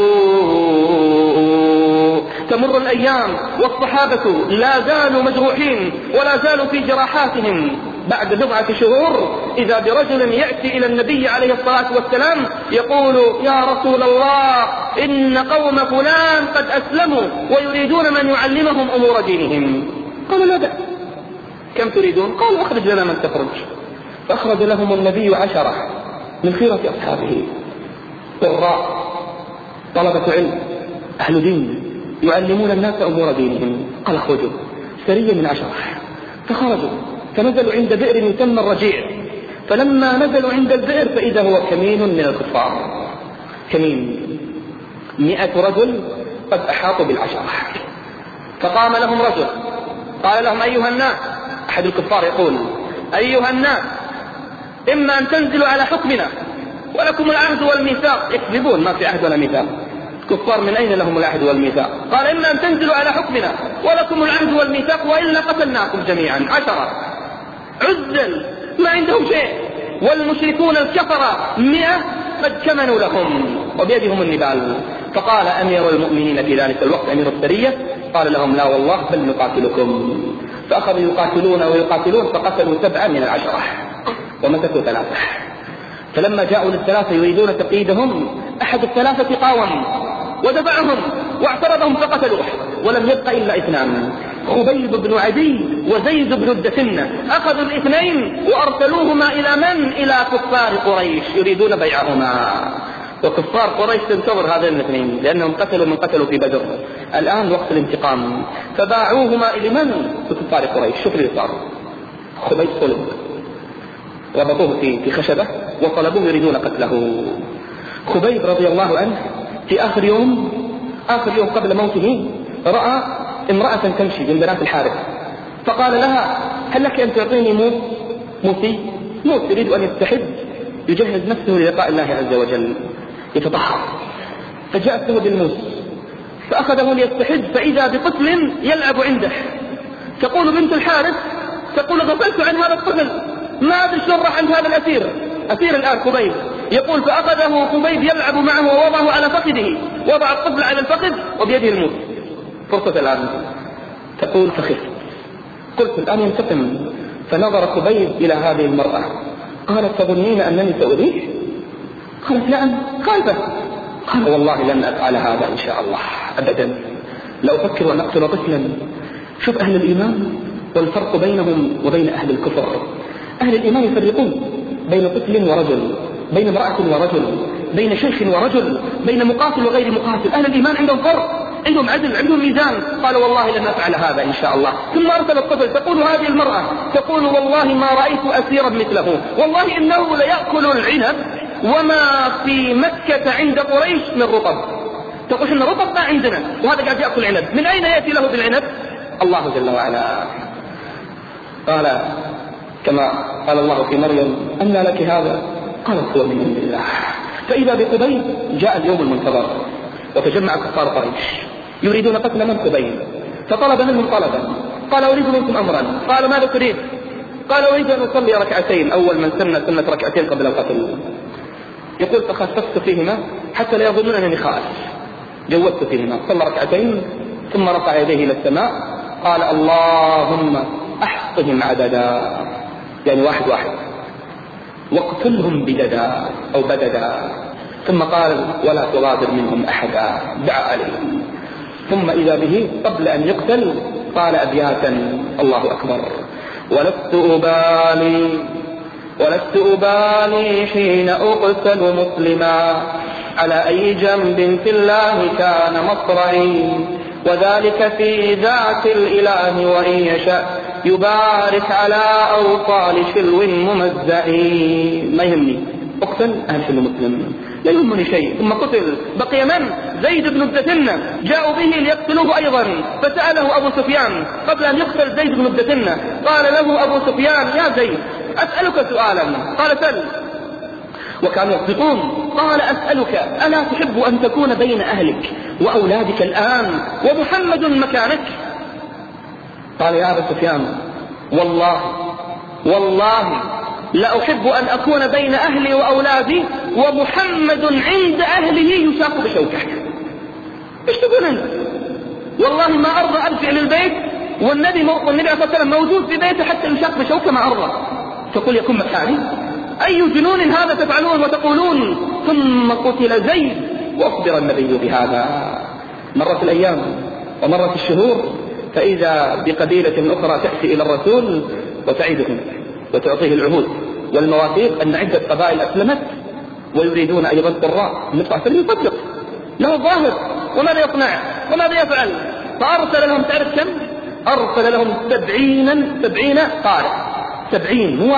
سوء. تمر الأيام والصحابة لا زالوا مجروحين ولا زالوا في جراحاتهم. بعد بضعة شهور إذا برجل يأتي إلى النبي عليه الصلاة والسلام يقول يا رسول الله إن قوم فلان قد أسلموا ويريدون من يعلمهم أمور دينهم. قالوا لا بأس، كم تريدون؟ قالوا أخرج لنا من تخرج. فأخرج لهم النبي 10 من خيرة أصحابه، قراء، طلبة علم، أهل دين، يعلمون الناس أمور دينهم. قال اخرجوا، سرية من 10. فخرجوا فنزلوا عند بئر يسمى الرجيع، فلما نزلوا عند البئر فإذا هو كمين من الكفار، كمين 100 رجل قد أحاطوا بالعشرة. فقام لهم رجل قال لهم أيها الناس، أحد الكفار يقول أيها الناس إما أن تنزلوا على حكمنا ولكم العهد والميثاق. يكذبون، ما في عهد ولا ميثاق، كفار من أين لهم العهد والميثاق؟ قال إما أن تنزلوا على حكمنا ولكم العهد والميثاق وإلا قتلناكم جميعا. 10 عزل ما عندهم شيء، والمشركون الكفرة 100 قد كمنوا لهم وبيدهم النبال. فقال أمير المؤمنين في ذلك الوقت أمير السرية قال لهم لا والله بل نقاتلكم. فأخذوا يقاتلون ويقاتلون فقتلوا 7 من 10 ومسكوا 3. فلما جاءوا لل3 يريدون تقييدهم أحد ال3 قاوم ودفعهم واعترضهم فقتلوه، ولم يبق إلا 2 خبيب بن عدي وزيد بن الدثنة. أخذوا ال2 وأرسلوهما إلى من؟ إلى كفار قريش يريدون بيعهما. وكفار قريش تنتظر هذين ال2 لأنهم قتلوا من قتلوا في بدر، الآن وقت الانتقام. فباعوهما إلى من؟ كفار قريش. شوف اللي صار، خبيب صلب، ربطوه في خشبة وطلبوه يريدون قتله. خبيب رضي الله عنه في آخر يوم قبل موته رأى امرأة تمشي من بنات الحارث، فقال لها هل لك أن تعطيني موت يريد أن يستحد يجهز نفسه للقاء الله عز وجل يتطهر. فجاءت له بالموس فأخذه ليستحد فإذا بطفل يلعب عنده. تقول بنت الحارث تقول غفلت عن هذا الطفل، ما أدري شلون راح عند هذا أسير الآن خبيب. يقول فأخذه خبيب يلعب معه ووضعه على فخذه، وضع الطفل على الفخذ وبيده الموت. فرصة الآن. تقول فخفت، قلت الآن ينتقم. فنظر خبيب إلى هذه المرأة قالت تظنين أنني سأذيه؟ قالت نعم خايفة. قال والله لن أفعل هذا إن شاء الله أبدا، لا أفكر أن أقتل طفلا. شوف أهل الإيمان والفرق بينهم وبين أهل الكفر. أهل الإيمان يفرقون بين طفل ورجل، بين امرأة ورجل، بين شيخ ورجل، بين مقاتل وغير مقاتل. أهل الإيمان عندهم فرق، عندهم عدل، عندهم ميزان. قال والله لن أفعل هذا إن شاء الله. ثم أرسل الطفل. تقول هذه المرأة تقول والله ما رأيت أسيرا مثله، والله إنه ليأكل العنب وما في مكة عند قريش من رطب. تقول إن رطب ما عندنا وهذا قاعد يأكل عنب، من أين يأتي له بالعنب؟ الله جل وعلا. قال كما قال الله في مريم أن لك هذا؟ قالت هو من عند الله. فإذا بخبيب جاء اليوم المنتظر وتجمع كفار قريش يريدون قتل من؟ خبيب. فطلب منهم طلبا، قال أريد منكم أمرا. قال ماذا تريد؟ قال أريد أن أصلي 2 أول من سنة 2 قبل القتل. يقول فخففت فيهما حتى لا يظنون أنني خائف، جودت فيهما. صلى 2 ثم رفع يديه إلى السماء قال اللهم أحصهم عددا، يعني 1 واقتلهم بددا أو بددا. ثم قال ولا تغادر منهم أحدا، دعا عليهم. ثم إذا به قبل أن يقتل قال أبياتا الله أكبر: ولست أبالي حين أقتل مسلما، على أي جنب في الله كان مصرعي، وذلك في ذات الإله وإن يشاء يبارك على أوصال شلو ممزعي. ما يهمني أقتل أهل مسلم، لا يهمني شيء. ثم قتل. بقي من؟ زيد بن الدثنة. جاءوا به ليقتلوه أيضا، فسأله أبو سفيان قبل أن يقتل زيد بن الدثنة. قال له أبو سفيان يا زيد أسألك سؤالا. قال سل. وكانوا يصدقون. قال أسألك ألا تحب أن تكون بين أهلك وأولادك الآن ومحمد مكانك؟ قال يا أبو سفيان والله لا أحب أن أكون بين أهلي وأولادي ومحمد عند أهله يشاق بشوكه. إيش تقول أنت؟ والله ما أرضى أرجع للبيت والنبي عليه الصلاة والسلام موجود في بيته حتى يشاق بشوكه، ما أرضى. تقول يكون مكاني؟ أي جنون هذا تفعلون وتقولون؟ ثم قتل زيد وأخبر النبي بهذا. مرت الأيام ومرت الشهور، فإذا بقبيلة أخرى تأتي إلى الرسول وتعيده وتعطيه العهود والمواثيق أن عدة قبائل أسلمت ويريدون أيضا قراء. ندفع فليصدق له ظاهر. وماذا يصنع وماذا يفعل؟ فأرسل لهم، تعرف كم؟ أرسل لهم 70 قارئ. 70 مو واحد،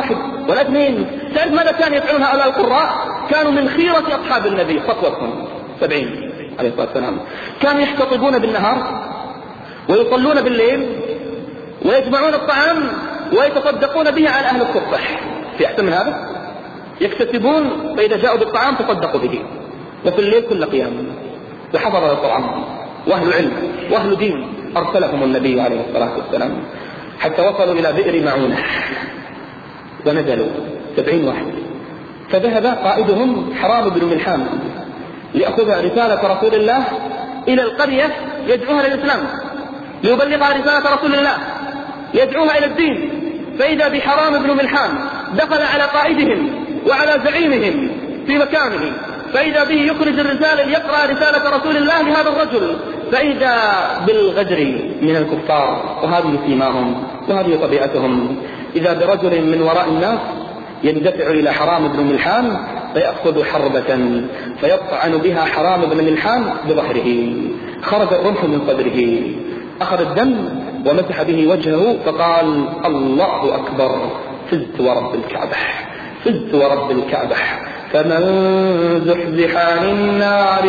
والاثنين. تعرف ماذا كان يفعلون هؤلاء القراء؟ كانوا من خيرة أصحاب النبي صفوتهم 70 عليه الصلاة والسلام. كانوا يحتطبون بالنهار ويصلون بالليل ويجمعون الطعام ويتصدقون به على أهل السطح. في أحسن من هذا؟ يكتسبون فإذا جاءوا بالطعام تصدقوا به، وفي الليل كل قيام. وحضر الطعام وأهل علم وأهل دين أرسلهم النبي عليه الصلاة والسلام حتى وصلوا إلى بئر معونة ونزلوا 70 واحد. فذهب قائدهم حرام بن ملحان ليأخذ رسالة رسول الله إلى القرية يدعوها للإسلام، ليبلغها رسالة رسول الله يدعوها إلى الدين. فإذا بحرام بن ملحان دخل على قائدهم وعلى زعيمهم في مكانه، فإذا به يخرج الرسالة يقرأ رسالة رسول الله لهذا الرجل، فإذا بالغدر من الكفار. وهذه سيماهم وهذه طبيعتهم. إذا برجل من وراء الناس يندفع إلى حرام بن ملحان فيأخذ حربة فيطعن بها حرام بن ملحان بظهره، خرج الرمح من صدره، أخذ الدم ومسح به وجهه فقال: الله أكبر، فزت ورب الكعبة، فزت ورب الكعبة. فمن زحزح عن النار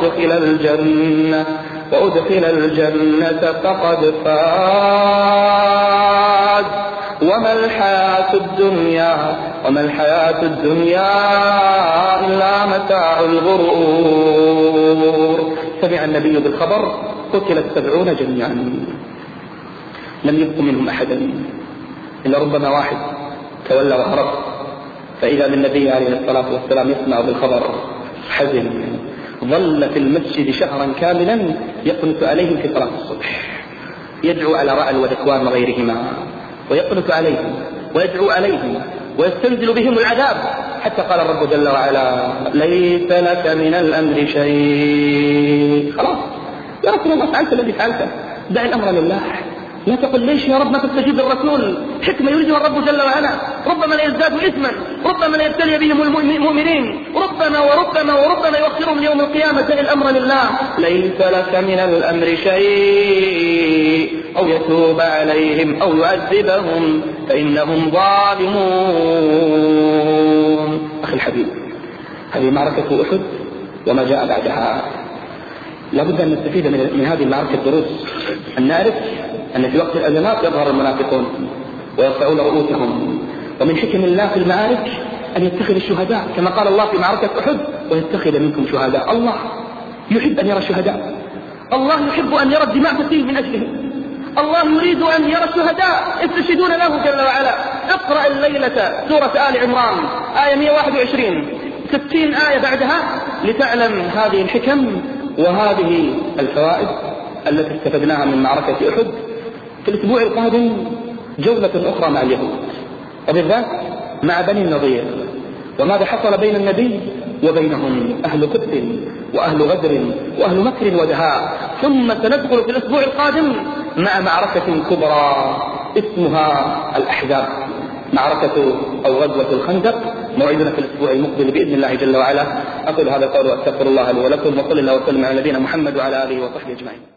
وأدخل الجنة فقد فاز، وما الحياة الدنيا إلا متاع الغرور. سمع النبي بالخبر قتل 70 جميعا، لم يبق منهم أحدا إلا ربما واحد تولى وهرب. فإذا بالنبي عليه الصلاة والسلام يسمع بالخبر حزن، ظل في المسجد شهرا كاملا يقنت عليهم في صلاة الصبح، يدعو على رعل وذكوان وغيرهما، ويقنت عليهم ويدعو عليهم ويستنزل بهم العذاب، حتى قال الرب جل وعلا: ليس لك من الأمر شيء. خلاص يا رسول الله فعلت الذي فعلته، دع الأمر لله. لا تقل ليش يا رب ما تستجيب للرسول، حكمة يريدها الرب جل وعلا. ربما لا يزدادوا إثما، ربما لا يبتلي بهم المؤمنين، ربما يؤخرهم ليوم القيامة. دع الأمر لله. ليس لك من الأمر شيء، أو يتوب عليهم أو يعذبهم فإنهم ظالمون. أخي الحبيب، هذه معركة أحد وما جاء بعدها. لابد أن نستفيد من هذه المعركة دروس، أن نعرف أن في وقت الأزمات يظهر المنافقون ويرفعون رؤوسهم، ومن حكم الله في المعارك أن يتخذ الشهداء كما قال الله في معركة أحد: ويتخذ منكم شهداء. الله يحب أن يرى الشهداء، الله يحب أن يرى الدماء تسيل من أجله، الله يريد أن يرى الشهداء يستشهدون له جل وعلا. اقرأ الليلة سورة آل عمران آية 121، 60 آية بعدها لتعلم هذه الحكم وهذه الفوائد التي استفدناها من معركة أحد. في الأسبوع القادم جولة أخرى مع اليهود، وبالذات مع بني النضير، وماذا حصل بين النبي وبينهم، أهل كبت وأهل غدر وأهل مكر ودهاء. ثم سندخل في الأسبوع القادم مع معركة كبرى اسمها الأحزاب، معركة أو غزوة الخندق. موعدنا في الأسبوع المقبل بإذن الله جل وعلا. أقول هذا القول وأستغفر الله لي ولكم، وصلى الله وسلم على نبينا محمد وعلى آله وصحبه أجمعين.